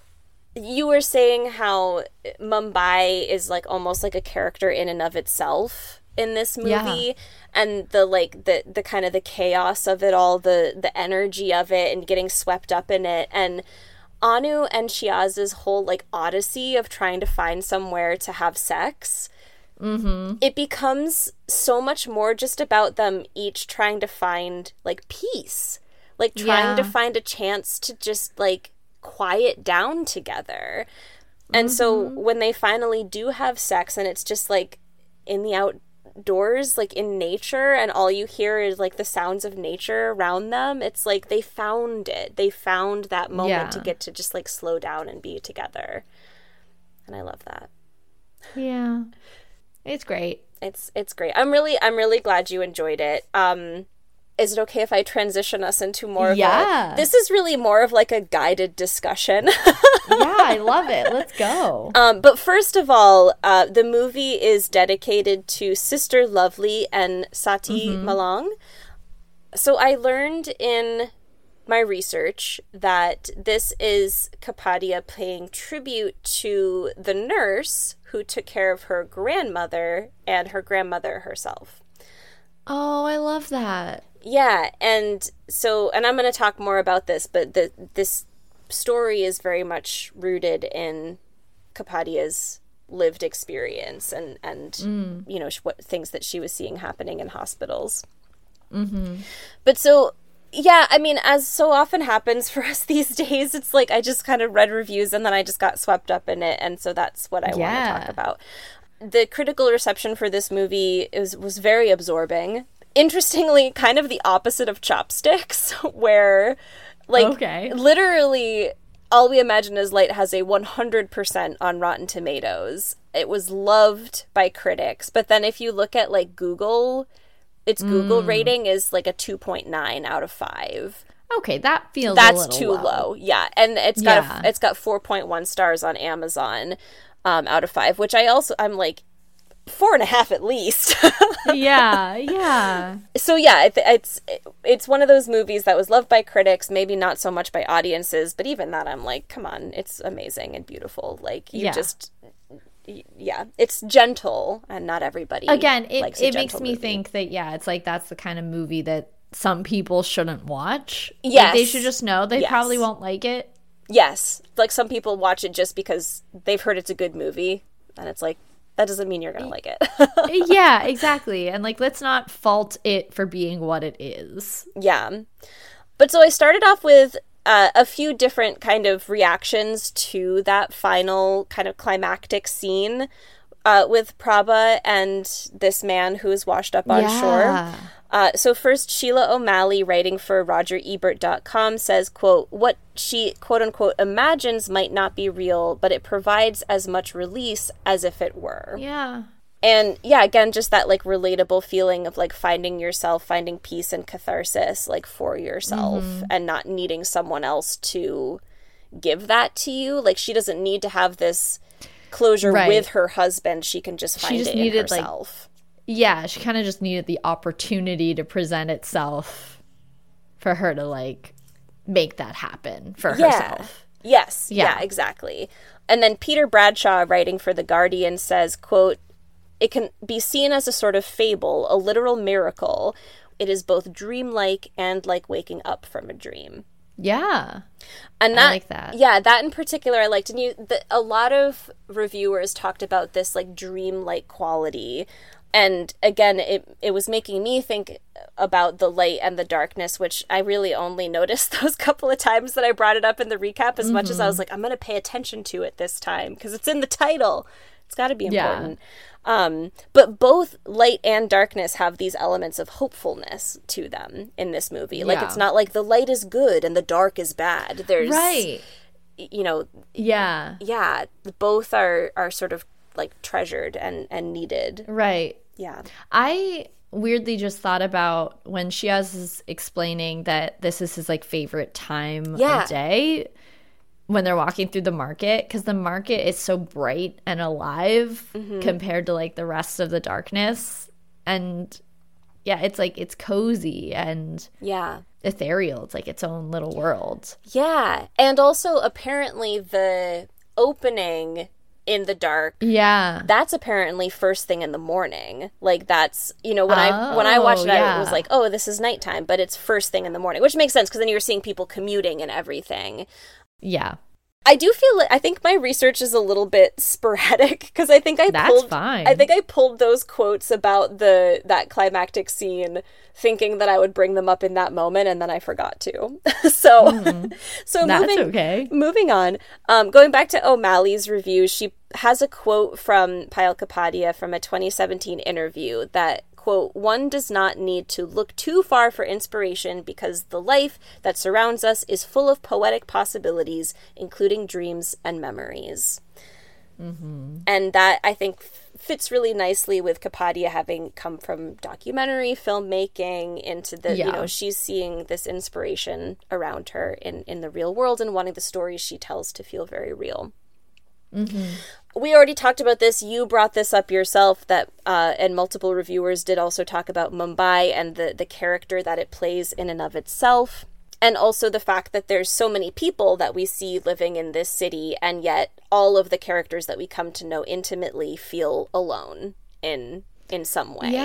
you were saying how Mumbai is like almost like a character in and of itself in this movie, and the like the kind of the chaos of it all, the energy of it, and getting swept up in it, and Anu and Chiaz's whole like odyssey of trying to find somewhere to have sex. It becomes so much more just about them each trying to find like peace, like trying to find a chance to just like quiet down together. And so when they finally do have sex, and it's just like in the outdoors, like in nature, and all you hear is like the sounds of nature around them, it's like they found it. They found that moment to get to just like slow down and be together. And I love that. Yeah. It's great. It's great. I'm really glad you enjoyed it. Is it okay if I transition us into more of this is really more of like a guided discussion. I love it. Let's go. But first of all, the movie is dedicated to Sister Lovely and Sati Malang. So I learned in my research that this is Kapadia paying tribute to the nurse who took care of her grandmother and her grandmother herself. Oh, I love that. Yeah, and I'm going to talk more about this, but this story is very much rooted in Kapadia's lived experience and you know, what things that she was seeing happening in hospitals. But so, yeah, I mean, as so often happens for us these days, it's like I just kind of read reviews and then I just got swept up in it, and so that's what I want to talk about. The critical reception for this movie was very absorbing. Interestingly, kind of the opposite of Chopsticks, where, like, literally All We Imagine Is Light has a 100% on Rotten Tomatoes. It was loved by critics, but then if you look at, like, Google, its Google rating is, like, a 2.9 out of 5. Okay, that feels That's too low. Yeah, and it's got 4.1 stars on Amazon out of 5, which I'm like, 4.5 at least. Yeah. So yeah, it's one of those movies that was loved by critics, maybe not so much by audiences, but even that I'm like, come on, it's amazing and beautiful. Like, it's gentle, and not everybody again, it makes me think that it's like that's the kind of movie that some people shouldn't watch. Yes. Like, they should just know they probably won't like it. Yes. Like, some people watch it just because they've heard it's a good movie, and it's like, that doesn't mean you're going to like it. Yeah, exactly. And, like, let's not fault it for being what it is. Yeah. But so I started off with a few different kind of reactions to that final kind of climactic scene. with Prabha and this man who is washed up on shore. So first, Sheila O'Malley, writing for RogerEbert.com, says, quote, what she, quote unquote, imagines might not be real, but it provides as much release as if it were. Yeah. And yeah, again, just that like relatable feeling of like finding yourself, finding peace and catharsis like for yourself and not needing someone else to give that to you. Like she doesn't need to have this closure with her husband. She can just find it in herself. Yeah, she kind of just needed the opportunity to present itself for her to, like, make that happen for herself. Yes. Yeah, exactly. And then Peter Bradshaw, writing for The Guardian, says, quote, it can be seen as a sort of fable, a literal miracle. It is both dreamlike and like waking up from a dream. Yeah. And that, I like that. Yeah, that in particular I liked. And a lot of reviewers talked about this, like, dreamlike quality. And again, it was making me think about the light and the darkness, which I really only noticed those couple of times that I brought it up in the recap, as much as I was like, I'm going to pay attention to it this time because it's in the title. It's got to be important. But both light and darkness have these elements of hopefulness to them in this movie. Like, it's not like the light is good and the dark is bad. There's, you know, both are sort of like treasured and needed. Right. Yeah. I weirdly just thought about when Shiaz is explaining that this is his like favorite time of day when they're walking through the market, because the market is so bright and alive compared to like the rest of the darkness. And yeah, it's like it's cozy and ethereal. It's like its own little world. Yeah. And also apparently the opening in the dark, that's apparently first thing in the morning. Like that's, you know, when I watched it, it was like, oh, this is nighttime, but it's first thing in the morning, which makes sense because then you're seeing people commuting and everything. Yeah. I do feel I think my research is a little bit sporadic because I think I pulled those quotes about that climactic scene thinking that I would bring them up in that moment, and then I forgot to. So moving on. Going back to O'Malley's review, she has a quote from Payal Kapadia from a 2017 interview that, quote, one does not need to look too far for inspiration because the life that surrounds us is full of poetic possibilities, including dreams and memories. And that, I think, fits really nicely with Kapadia having come from documentary filmmaking into the, you know, she's seeing this inspiration around her in the real world and wanting the stories she tells to feel very real. We already talked about this. You brought this up yourself, that and multiple reviewers did also talk about Mumbai and the character that it plays in and of itself. And also the fact that there's so many people that we see living in this city, and yet all of the characters that we come to know intimately feel alone in some way.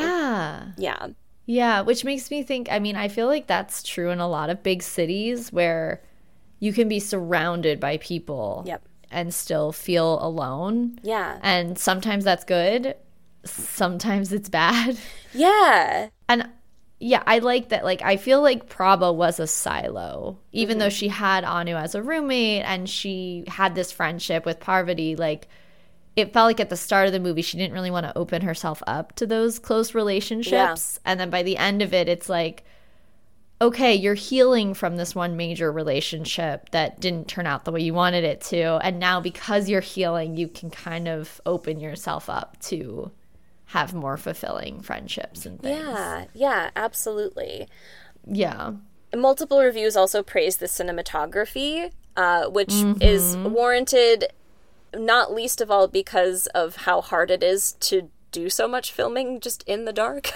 Yeah, which makes me think, I mean, I feel like that's true in a lot of big cities where you can be surrounded by people. And still feel alone. Yeah. And sometimes that's good. Sometimes it's bad. Yeah. And yeah, I like that. Like, I feel like Prabha was a silo. Even though she had Anu as a roommate and she had this friendship with Parvati, like, it felt like at the start of the movie she didn't really want to open herself up to those close relationships. And then by the end of it, it's like, okay, you're healing from this one major relationship that didn't turn out the way you wanted it to. And now because you're healing, you can kind of open yourself up to have more fulfilling friendships and things. Yeah, absolutely. Yeah. Multiple reviews also praise the cinematography, which is warranted, not least of all because of how hard it is to do so much filming just in the dark.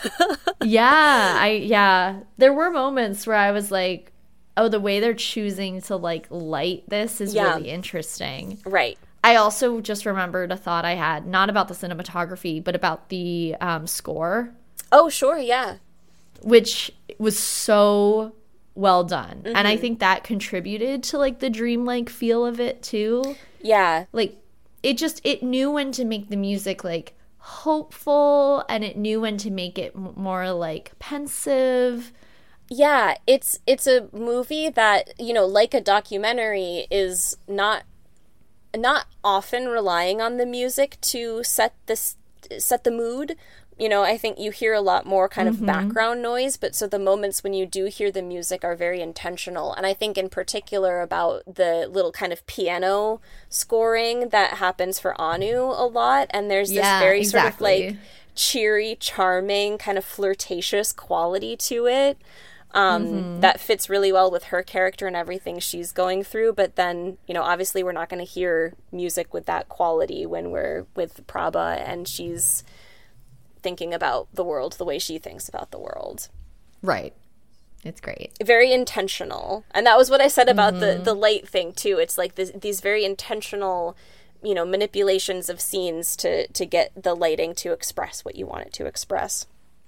There were moments where I was like, oh, the way they're choosing to like light this is really interesting. Right. I also just remembered a thought I had, not about the cinematography, but about the score. Oh, sure, yeah. Which was so well done. And I think that contributed to like the dreamlike feel of it too. Yeah. Like it knew when to make the music like hopeful, and it knew when to make it more like pensive. Yeah, it's a movie that, you know, like a documentary, is not not often relying on the music to set the mood. You know, I think you hear a lot more kind of background noise, but so the moments when you do hear the music are very intentional. And I think in particular about the little kind of piano scoring that happens for Anu a lot. And there's this very sort of like cheery, charming, kind of flirtatious quality to it. That fits really well with her character and everything she's going through. But then, you know, obviously we're not going to hear music with that quality when we're with Prabha and she's thinking about the world the way she thinks about the world. Right. It's great. Very intentional. And that was what I said about the light thing, too. It's like these very intentional, you know, manipulations of scenes to get the lighting to express what you want it to express.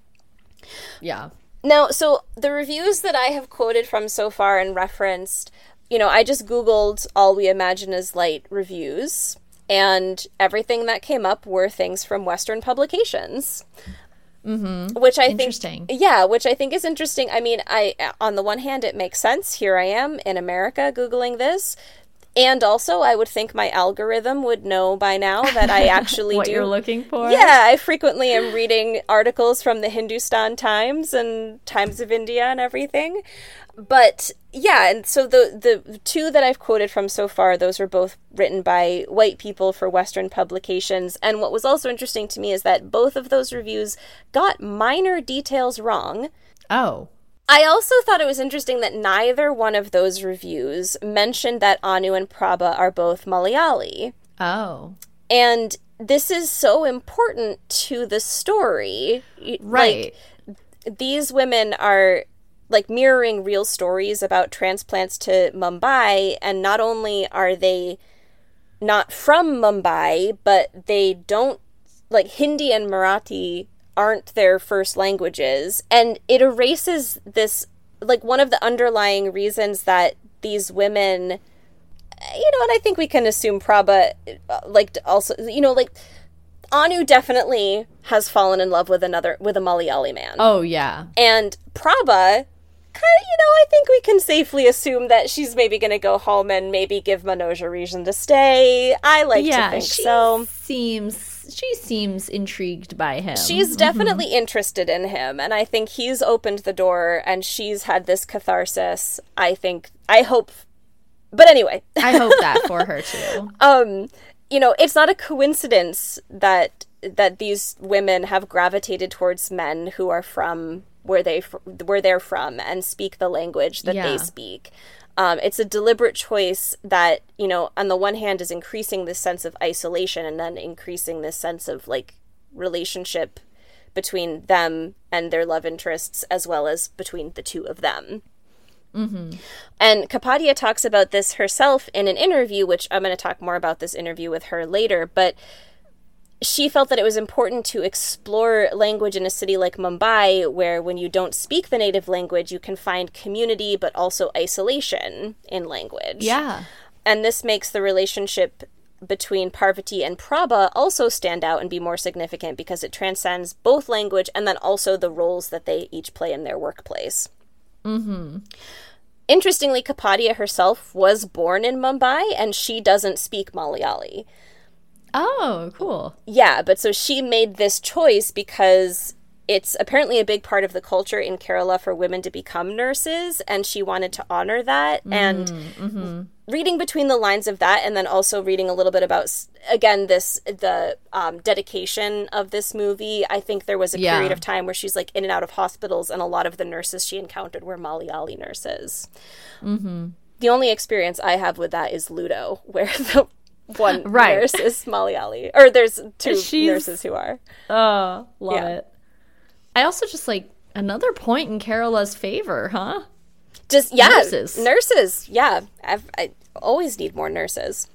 Yeah. Now, so the reviews that I have quoted from so far and referenced, you know, I just Googled All We Imagine Is Light reviews, and everything that came up were things from Western publications. Which I think, which I think is interesting. I mean, on the one hand, it makes sense. Here I am in America Googling this. And also, I would think my algorithm would know by now that I actually what you're looking for. Yeah, I frequently am reading articles from the Hindustan Times and Times of India and everything. But yeah, and so the two that I've quoted from so far, those were both written by white people for Western publications. And what was also interesting to me is that both of those reviews got minor details wrong. Oh. I also thought it was interesting that neither one of those reviews mentioned that Anu and Prabha are both Malayali. Oh. And this is so important to the story. Right. Like, these women are, like, mirroring real stories about transplants to Mumbai, and not only are they not from Mumbai, but they don't, like, Hindi and Marathi aren't their first languages, and it erases this, like, one of the underlying reasons that these women, you know, and I think we can assume Prabha, like, also, you know, like, Anu definitely has fallen in love with a Malayali man. Oh, yeah. And Prabha, kind of, you know, I think we can safely assume that she's maybe going to go home and maybe give Manoj a reason to stay. I like to think so. She seems intrigued by him. She's definitely interested in him, and I think he's opened the door, and she's had this catharsis. I hope, but anyway. I hope that for her, too. You know, it's not a coincidence that these women have gravitated towards men who are from where they're from and speak the language that they speak. It's a deliberate choice that, you know, on the one hand is increasing this sense of isolation and then increasing this sense of, like, relationship between them and their love interests, as well as between the two of them. And Kapadia talks about this herself in an interview, which I'm going to talk more about this interview with her later, but she felt that it was important to explore language in a city like Mumbai, where when you don't speak the native language, you can find community, but also isolation in language. Yeah. And this makes the relationship between Parvati and Prabha also stand out and be more significant because it transcends both language and then also the roles that they each play in their workplace. Interestingly, Kapadia herself was born in Mumbai, and she doesn't speak Malayali. Oh, cool. Yeah, but so she made this choice because it's apparently a big part of the culture in Kerala for women to become nurses, and she wanted to honor that. And reading between the lines of that, and then also reading a little bit about, again, the dedication of this movie, I think there was a period of time where she's, like, in and out of hospitals, and a lot of the nurses she encountered were Malayali nurses. The only experience I have with that is Ludo, where the one nurse is Malayali. Or there's two nurses who are. Oh, love it. I also just, like, another point in Kerala's favor, huh? Just, yeah. Nurses, yeah. I always need more nurses.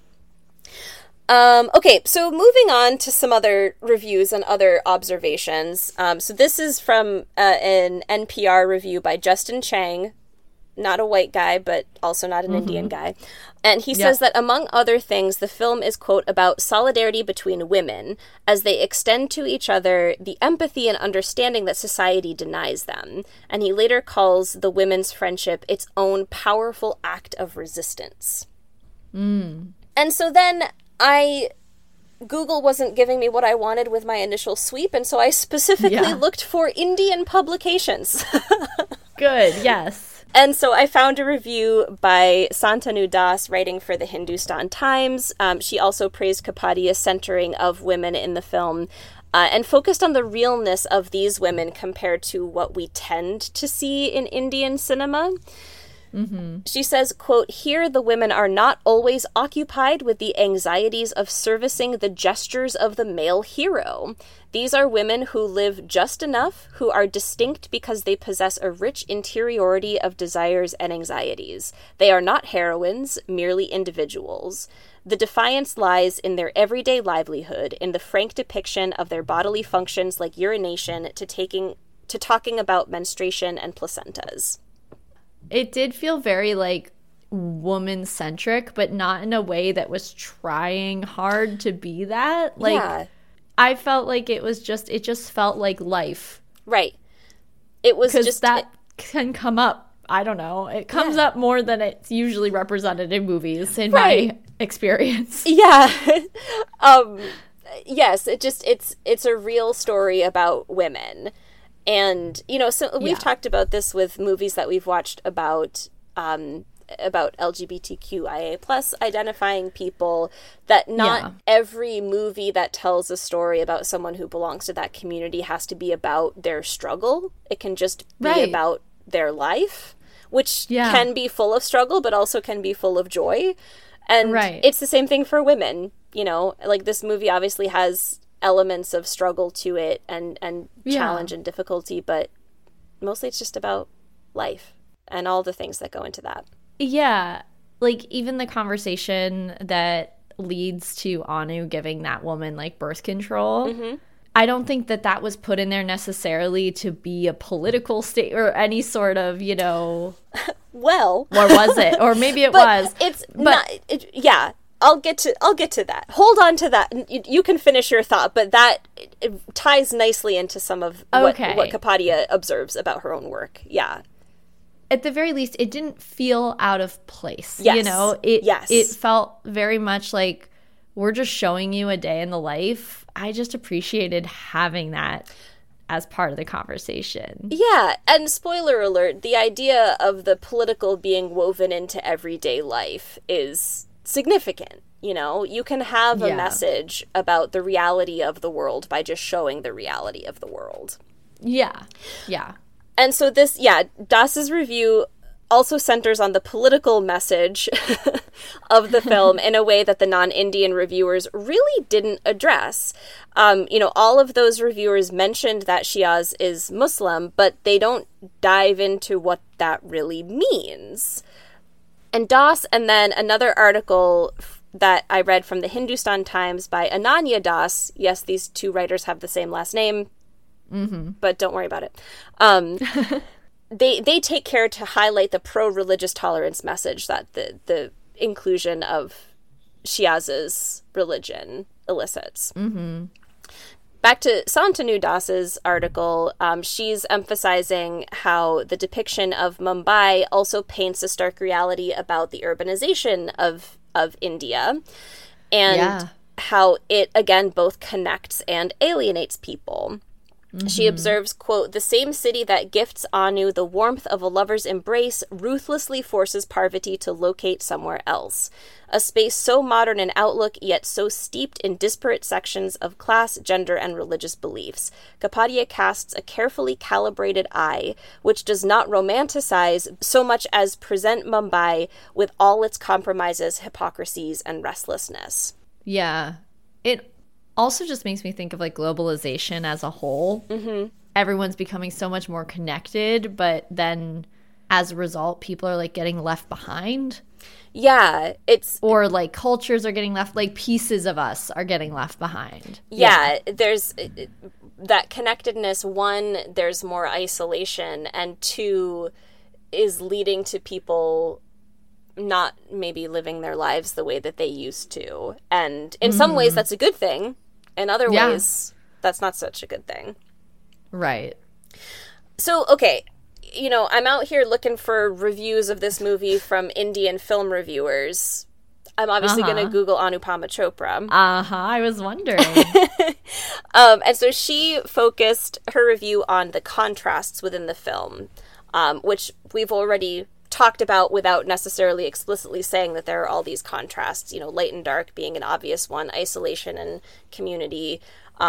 Okay, so moving on to some other reviews and other observations. So this is from an NPR review by Justin Chang, not a white guy, but also not an Indian guy. And he says that, among other things, the film is, quote, about solidarity between women as they extend to each other the empathy and understanding that society denies them. And he later calls the women's friendship its own powerful act of resistance. And And so then Google wasn't giving me what I wanted with my initial sweep, and so I specifically looked for Indian publications. Good, yes. And so I found a review by Santanu Das, writing for the Hindustan Times. She also praised Kapadia's centering of women in the film, and focused on the realness of these women compared to what we tend to see in Indian cinema. Mm-hmm. She says, quote, "Here the women are not always occupied with the anxieties of servicing the gestures of the male hero. These are women who live just enough, who are distinct because they possess a rich interiority of desires and anxieties. They are not heroines, merely individuals. The defiance lies in their everyday livelihood, in the frank depiction of their bodily functions like urination to talking about menstruation and placentas." It did feel very, like, woman-centric, but not in a way that was trying hard to be that. Like, I felt like it just felt like life. Right. It was just... Because that can come up, I don't know, it comes up more than it's usually represented in movies, in my experience. Yeah. Yes, it's a real story about women. And, you know, so we've talked about this with movies that we've watched about LGBTQIA plus identifying people, that not every movie that tells a story about someone who belongs to that community has to be about their struggle. It can just be about their life, which can be full of struggle, but also can be full of joy. And it's the same thing for women. You know, like, this movie obviously has elements of struggle to it and challenge and difficulty, but mostly it's just about life and all the things that go into that. Yeah, like, even the conversation that leads to Anu giving that woman, like, birth control, I don't think that was put in there necessarily to be a political state or any sort of, you know... Well... Or was it? Or maybe it was. It's not... I'll get to that. Hold on to that. You can finish your thought, but that it ties nicely into some of what Kapadia observes about her own work. Yeah. At the very least, it didn't feel out of place. Yes. You know, it felt very much like, we're just showing you a day in the life. I just appreciated having that as part of the conversation. Yeah, and spoiler alert, the idea of the political being woven into everyday life is significant. You know, you can have a message about the reality of the world by just showing the reality of the world. Yeah. And so this, Das's review also centers on the political message of the film in a way that the non-Indian reviewers really didn't address. You know, all of those reviewers mentioned that Shiaz is Muslim, but they don't dive into what that really means. And Das, and then another article that I read from the Hindustan Times by Ananya Das. Yes, these two writers have the same last name, but don't worry about it. They take care to highlight the pro-religious tolerance message that the inclusion of Shiaz's religion elicits. Back to Santanu Das's article, she's emphasizing how the depiction of Mumbai also paints a stark reality about the urbanization of India, and how it, again, both connects and alienates people. She observes, quote, "The same city that gifts Anu the warmth of a lover's embrace ruthlessly forces Parvati to locate somewhere else. A space so modern in outlook, yet so steeped in disparate sections of class, gender, and religious beliefs. Kapadia casts a carefully calibrated eye, which does not romanticize so much as present Mumbai with all its compromises, hypocrisies, and restlessness." Yeah. It also just makes me think of, like, globalization as a whole. Everyone's becoming so much more connected, but then as a result, people are, like, getting left behind. Yeah, or, like, cultures are getting left, like, pieces of us are getting left behind. Yeah, there's that connectedness. One, there's more isolation, and two, is leading to people not maybe living their lives the way that they used to. And in some ways, that's a good thing. In other ways, that's not such a good thing. Right. So, okay, you know, I'm out here looking for reviews of this movie from Indian film reviewers. I'm obviously going to Google Anupama Chopra. I was wondering. And so she focused her review on the contrasts within the film, which we've already talked about without necessarily explicitly saying that there are all these contrasts, light and dark being an obvious one, isolation and community,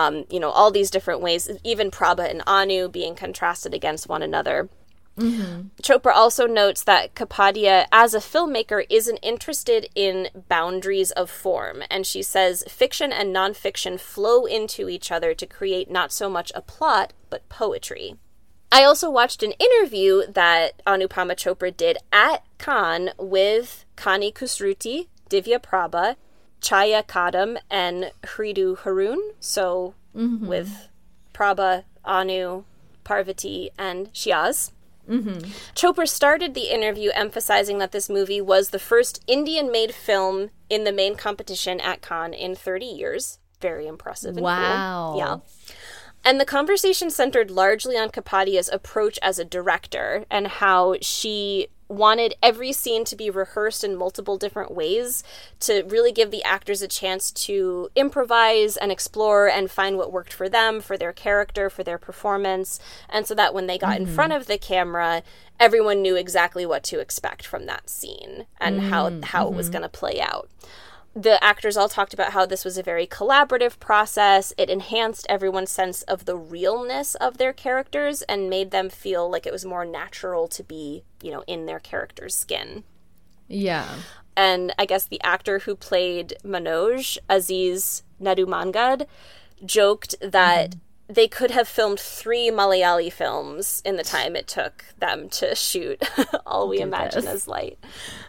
all these different ways, even Prabha and Anu being contrasted against one another. Mm-hmm. Chopra also notes that Kapadia, as a filmmaker, isn't interested in boundaries of form, and she says fiction and nonfiction flow into each other to create not so much a plot, but poetry. I also watched an interview that Anupama Chopra did at Cannes with Kani Khusruti, Divya Prabha, Chaya Kadam, and Hridu Harun. So with Prabha, Anu, Parvati, and Shiaz. Mm-hmm. Chopra started the interview emphasizing that this movie was the first Indian-made film in the main competition at Cannes in 30 years. Very impressive and cool. Yeah. And the conversation centered largely on Kapadia's approach as a director and how she wanted every scene to be rehearsed in multiple different ways to really give the actors a chance to improvise and explore and find what worked for them, for their character, for their performance, and so that when they got in front of the camera, everyone knew exactly what to expect from that scene and how it was going to play out. The actors all talked about how this was a very collaborative process. It enhanced everyone's sense of the realness of their characters and made them feel like it was more natural to be, in their character's skin. Yeah. And I guess the actor who played Manoj, Aziz Nadumangad, joked that they could have filmed 3 Malayali films in the time it took them to shoot All We Imagine as Light.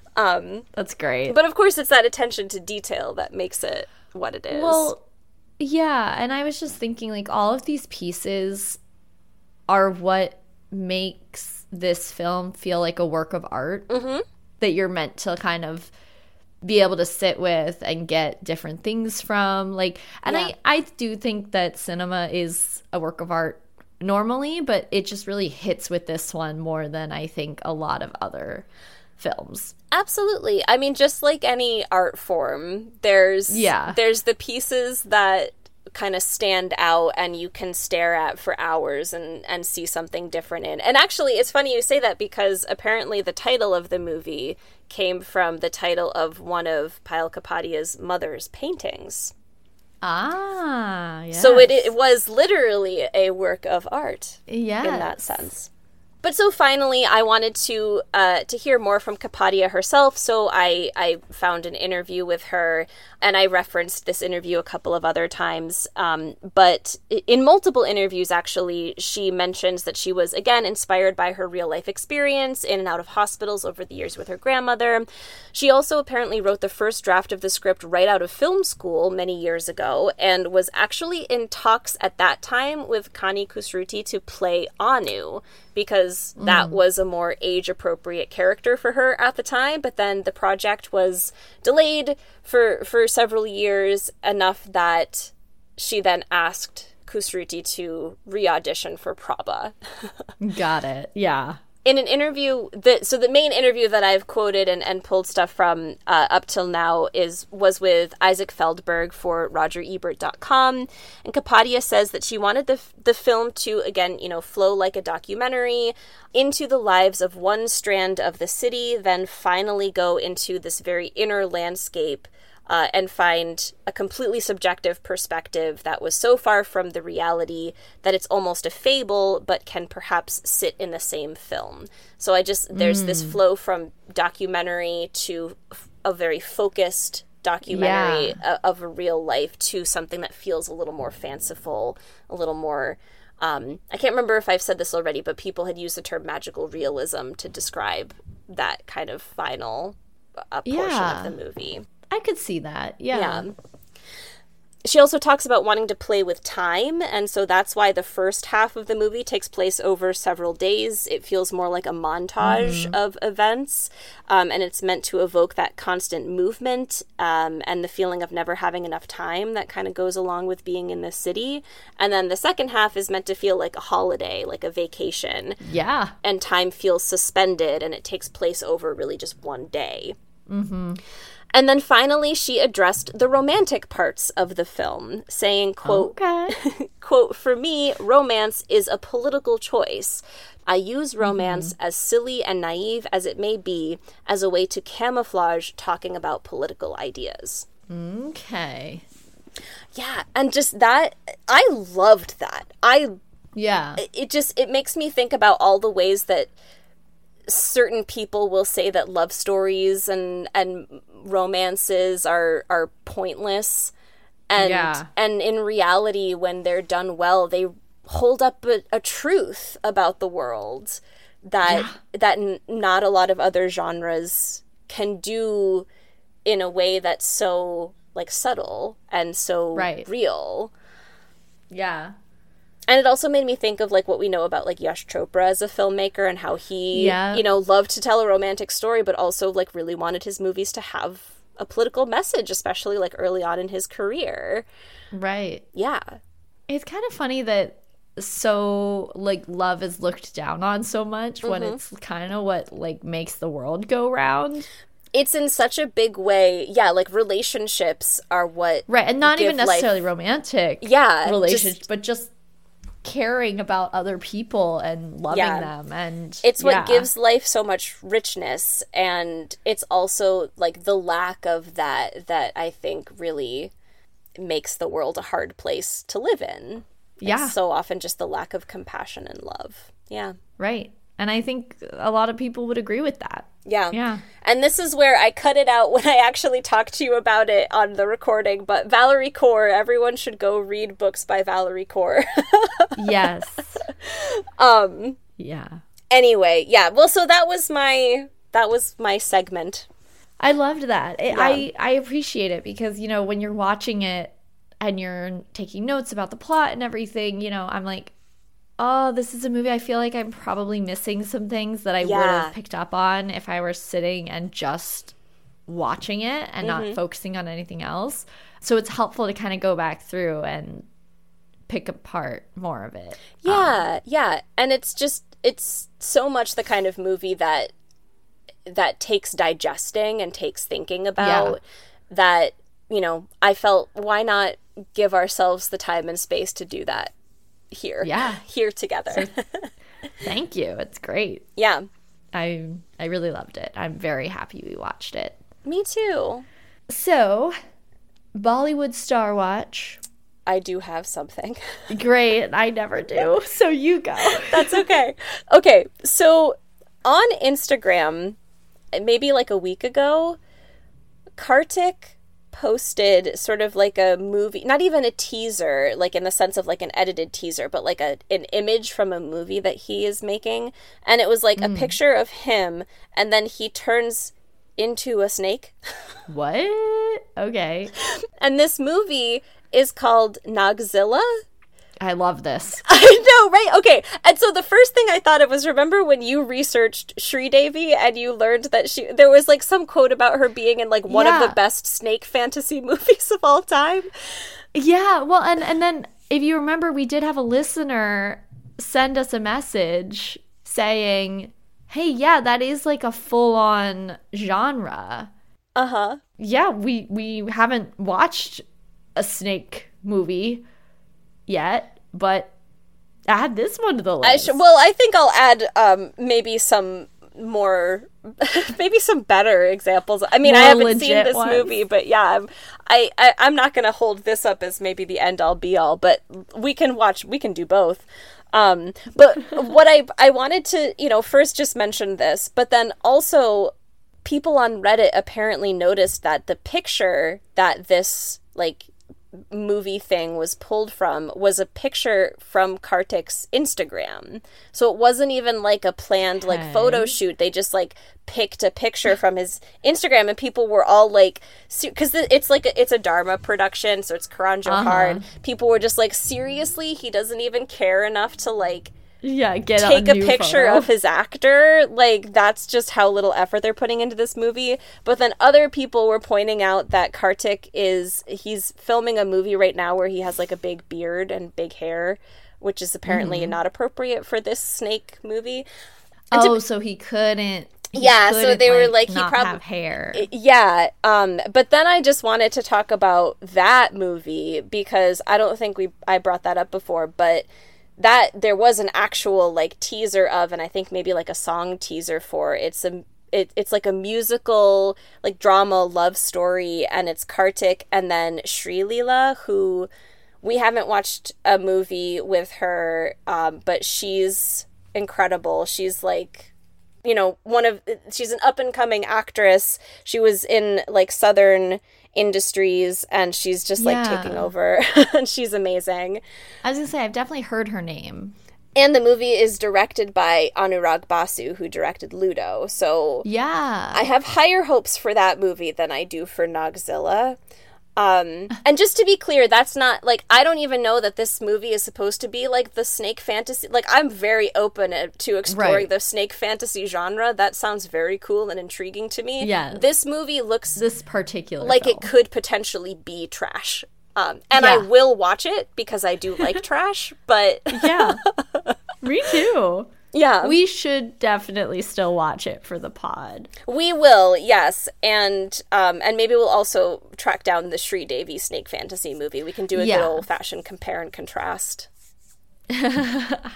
That's great. But of course, it's that attention to detail that makes it what it is. Well, yeah, and I was just thinking, all of these pieces are what makes this film feel like a work of art that you're meant to kind of be able to sit with and get different things from. I do think that cinema is a work of art normally, but it just really hits with this one more than I think a lot of other films. Absolutely. I mean, just like any art form, there's the pieces that kind of stand out and you can stare at for hours and see something different in. And actually, it's funny you say that because apparently the title of the movie came from the title of one of Payal Kapadia's mother's paintings. Ah, yes. So it was literally a work of art in that sense. But so finally, I wanted to hear more from Kapadia herself, so I found an interview with her, and I referenced this interview a couple of other times. But in multiple interviews, actually, she mentions that she was, again, inspired by her real-life experience in and out of hospitals over the years with her grandmother. She also apparently wrote the first draft of the script right out of film school many years ago, and was actually in talks at that time with Kani Khusruti to play Anu, because that was a more age-appropriate character for her at the time, but then the project was delayed for several years, enough that she then asked Khusruti to re-audition for Prabha. Got it, yeah. In an interview, the main interview that I've quoted and pulled stuff from up till now was with Isaac Feldberg for RogerEbert.com, and Kapadia says that she wanted the film to, again, flow like a documentary into the lives of one strand of the city, then finally go into this very inner landscape and find a completely subjective perspective that was so far from the reality that it's almost a fable, but can perhaps sit in the same film. So there's this flow from documentary to a very focused documentary of a real life to something that feels a little more fanciful, a little more... I can't remember if I've said this already, but people had used the term magical realism to describe that kind of final portion of the movie. I could see that, yeah. She also talks about wanting to play with time, and so that's why the first half of the movie takes place over several days. It feels more like a montage of events, and it's meant to evoke that constant movement and the feeling of never having enough time that kind of goes along with being in the city. And then the second half is meant to feel like a holiday, like a vacation. Yeah. And time feels suspended, and it takes place over really just one day. And then finally, she addressed the romantic parts of the film, saying, quote, quote, "For me, romance is a political choice. I use romance, as silly and naive as it may be, as a way to camouflage talking about political ideas." Okay. Yeah, and just that, I loved that. It makes me think about all the ways that certain people will say that love stories and romances are pointless, and in reality, when they're done well, they hold up a truth about the world that not a lot of other genres can do in a way that's so like subtle and so real. Yeah. And it also made me think of like what we know about like Yash Chopra as a filmmaker and how he, you know, loved to tell a romantic story, but also like really wanted his movies to have a political message, especially like early on in his career. Right. Yeah. It's kind of funny that so like love is looked down on so much when it's kind of what like makes the world go round. It's in such a big way. Yeah, like relationships are what and not even necessarily romantic relationships, but just caring about other people and loving them, and it's what gives life so much richness. And it's also like the lack of that I think really makes the world a hard place to live in. It's so often just the lack of compassion and love. Right. And I think a lot of people would agree with that. Yeah. And this is where I cut it out when I actually talked to you about it on the recording. But Valerie Kaur, everyone should go read books by Valerie Kaur. Yes. Anyway, well, so that was my segment. I loved that. I appreciate it because, you know, when you're watching it and you're taking notes about the plot and everything, you know, I'm like, oh, this is a movie I feel like I'm probably missing some things that I would have picked up on if I were sitting and just watching it and not focusing on anything else. So it's helpful to kind of go back through and pick apart more of it. Yeah. And it's so much the kind of movie that takes digesting and takes thinking about that, you know, I felt, why not give ourselves the time and space to do that here together. So, thank you. It's great. Yeah. I really loved it. I'm very happy we watched it. Me too. So, Bollywood Star Watch. I do have something. Great. I never do. So you go. That's okay. Okay. So on Instagram, maybe like a week ago, Kartik posted sort of like a movie, not even a teaser, like in the sense of like an edited teaser, but like an image from a movie that he is making. And it was like a picture of him, and then he turns into a snake. What? Okay. And this movie is called Nagzilla. I love this. I know, right? Okay. And so the first thing I thought of was, remember when you researched Sridevi and you learned that there was like some quote about her being in like one of the best snake fantasy movies of all time? Yeah. Well, and then if you remember, we did have a listener send us a message saying, hey, yeah, that is like a full-on genre. Uh-huh. Yeah, we haven't watched a snake movie yet, but add this one to the list. I think I'll add maybe some more, maybe some better examples. I mean, I haven't seen this movie, but yeah, I'm not going to hold this up as maybe the end-all be-all, but we can do both. But what I wanted to, first just mention this, but then also people on Reddit apparently noticed that the picture that this, like, movie thing was pulled from was a picture from Kartik's Instagram. So it wasn't even like a planned like photo shoot. They just like picked a picture from his Instagram, and people were all like, because it's a Dharma production, so it's Karan Johar. People were just like, seriously, he doesn't even care enough to like take a picture of his actor. Like, that's just how little effort they're putting into this movie. But then other people were pointing out that Kartik he's filming a movie right now where he has like a big beard and big hair, which is apparently not appropriate for this snake movie. And so he couldn't Yeah, so they were like, he not probably have hair. Yeah, but then I just wanted to talk about that movie because I don't think I brought that up before, but that there was an actual like teaser of, and I think maybe like a song teaser for it's like a musical like drama love story, and it's Kartik and then Sri Leela, who we haven't watched a movie with her, but she's incredible. She's like, you know, she's an up and coming actress. She was in like Southern Industries, and she's just like taking over. And she's amazing. I was gonna say, I've definitely heard her name. And the movie is directed by Anurag Basu, who directed Ludo. So yeah, I have higher hopes for that movie than I do for Nogzilla. And just to be clear, that's not like, I don't even know that this movie is supposed to be like the snake fantasy. Like, I'm very open to exploring the snake fantasy genre. That sounds very cool and intriguing to me. Yeah. This movie looks this particular like film. It could potentially be trash. I will watch it because I do like trash, but yeah, me too. Yeah. We should definitely still watch it for the pod. We will, yes. And maybe we'll also track down the Sri Devi Snake Fantasy movie. We can do a good old-fashioned compare and contrast. I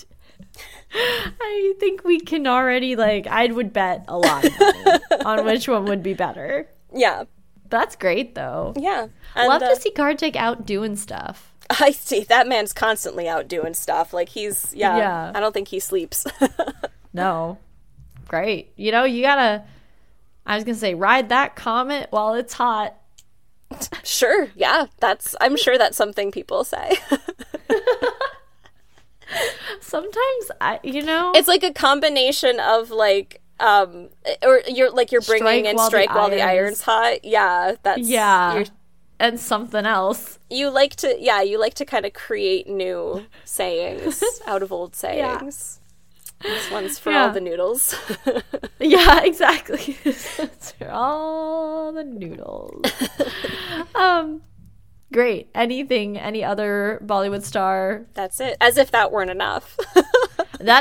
think we can already, like, I would bet a lot of money on which one would be better. Yeah. That's great, though. Yeah. And, love to see Kartik out doing stuff. I see. That man's constantly out doing stuff. Like, he's, I don't think he sleeps. No. Great. You know, you gotta, I was gonna say, ride that comet while it's hot. Sure. Yeah. I'm sure that's something people say. Sometimes, it's like a combination of, like, or you're bringing in Strike While the Iron's Hot. Yeah. And something else. You like to kind of create new sayings out of old sayings. Yeah. This one's for all the noodles. Yeah, exactly. It's for all the noodles. Great. Any other Bollywood star? That's it. As if that weren't enough. That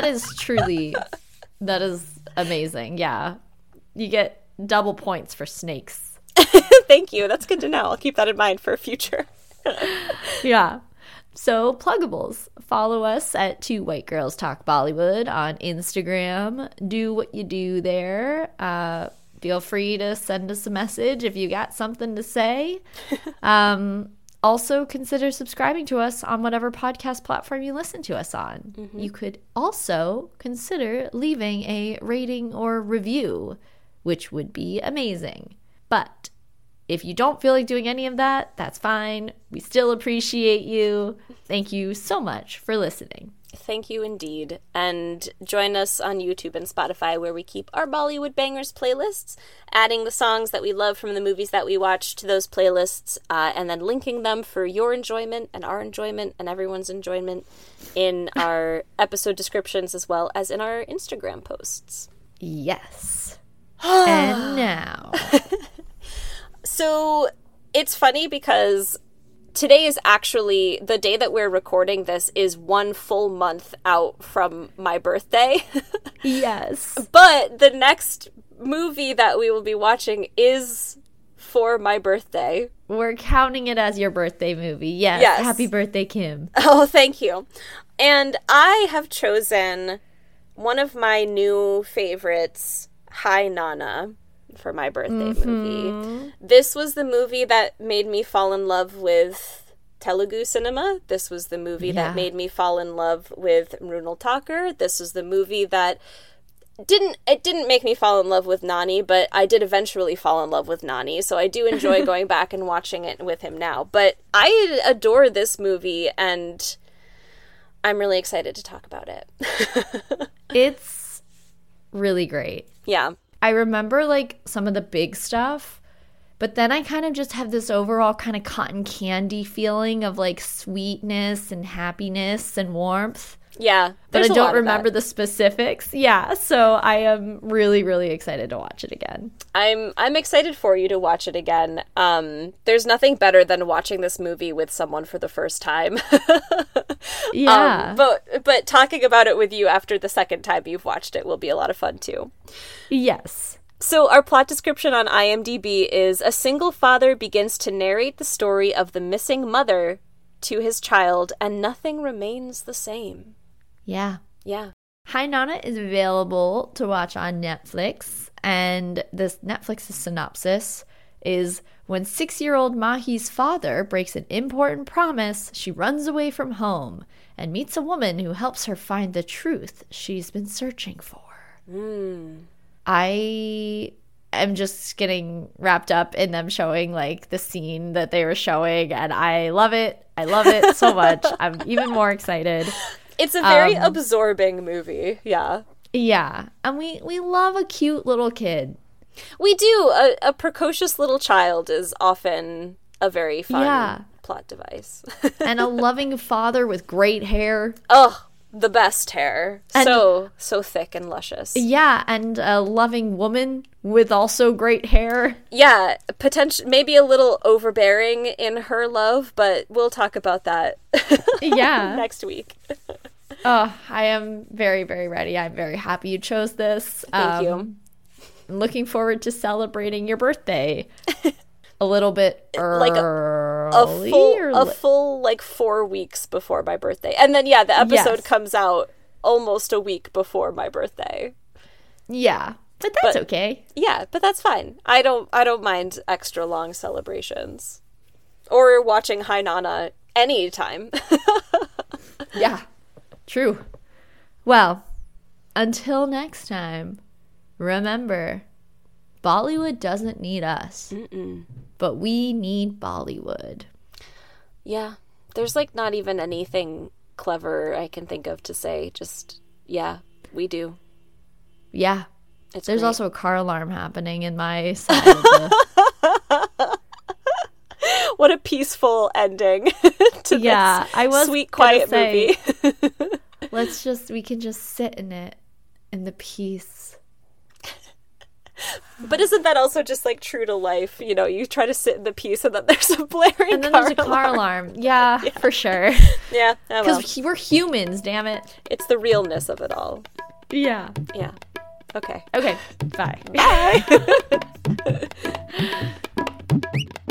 is amazing. Yeah. You get double points for snakes. Thank you. That's good to know. I'll keep that in mind for future. Yeah. So, pluggables. Follow us at 2 White Girls Talk Bollywood on Instagram. Do what you do there. Feel free to send us a message if you got something to say. Also, consider subscribing to us on whatever podcast platform you listen to us on. Mm-hmm. You could also consider leaving a rating or review, which would be amazing. But if you don't feel like doing any of that, that's fine. We still appreciate you. Thank you so much for listening. Thank you indeed. And join us on YouTube and Spotify, where we keep our Bollywood Bangers playlists, adding the songs that we love from the movies that we watch to those playlists, and then linking them for your enjoyment and our enjoyment and everyone's enjoyment in our episode descriptions, as well as in our Instagram posts. Yes. And now... So it's funny because today is actually the day that we're recording this is 1 full month out from my birthday. Yes. But the next movie that we will be watching is for my birthday. We're counting it as your birthday movie. Yes. Happy birthday, Kim. Oh, thank you. And I have chosen one of my new favorites, Hi Nana, for my birthday movie. This was the movie that made me fall in love with Telugu cinema. This was the movie that made me fall in love with Mrunal Thakur. This was the movie that didn't make me fall in love with Nani, but I did eventually fall in love with Nani, so I do enjoy going back and watching it with him now. But I adore this movie, and I'm really excited to talk about it. It's really great. Yeah. I remember, like, some of the big stuff, but then I kind of just have this overall kind of cotton candy feeling of, like, sweetness and happiness and warmth. Yeah. But I don't remember the specifics. Yeah, so I am really, really excited to watch it again. I'm excited for you to watch it again. There's nothing better than watching this movie with someone for the first time. Yeah. But talking about it with you after the second time you've watched it will be a lot of fun too. Yes. So our plot description on IMDb is: a single father begins to narrate the story of the missing mother to his child, and nothing remains the same. Yeah. Yeah. Hi Nana is available to watch on Netflix, and this Netflix's synopsis is: when 6-year-old Mahi's father breaks an important promise, she runs away from home and meets a woman who helps her find the truth she's been searching for. I am just getting wrapped up in them showing like the scene that they were showing, and I love it. I love it so much. I'm even more excited. It's a very absorbing movie. Yeah. Yeah. And we love a cute little kid. We do. A precocious little child is often a very fun plot device. And a loving father with great hair. Oh, the best hair. And so thick and luscious. Yeah, and a loving woman with also great hair. Yeah, maybe a little overbearing in her love, but we'll talk about that next week. Oh, I am very, very ready. I'm very happy you chose this. Thank you. I'm looking forward to celebrating your birthday a little bit early. A full 4 weeks before my birthday. And then, the episode comes out almost a week before my birthday. Yeah, but that's okay. Yeah, but that's fine. I don't mind extra long celebrations. Or watching Hi Nana anytime. Yeah, true. Well, until next time, remember, Bollywood doesn't need us. But we need Bollywood. Yeah. There's not even anything clever I can think of to say. Just, we do. Yeah. There's great. Also a car alarm happening in my side of the... What a peaceful ending to this sweet, quiet movie. We can just sit in it, in the peace. But isn't that also just true to life? You try to sit in the peace and then there's a blaring and then there's a car alarm. Yeah, for sure. Yeah. Because we're humans, damn it. It's the realness of it all. Yeah. Yeah. Okay. Okay. Bye. Bye.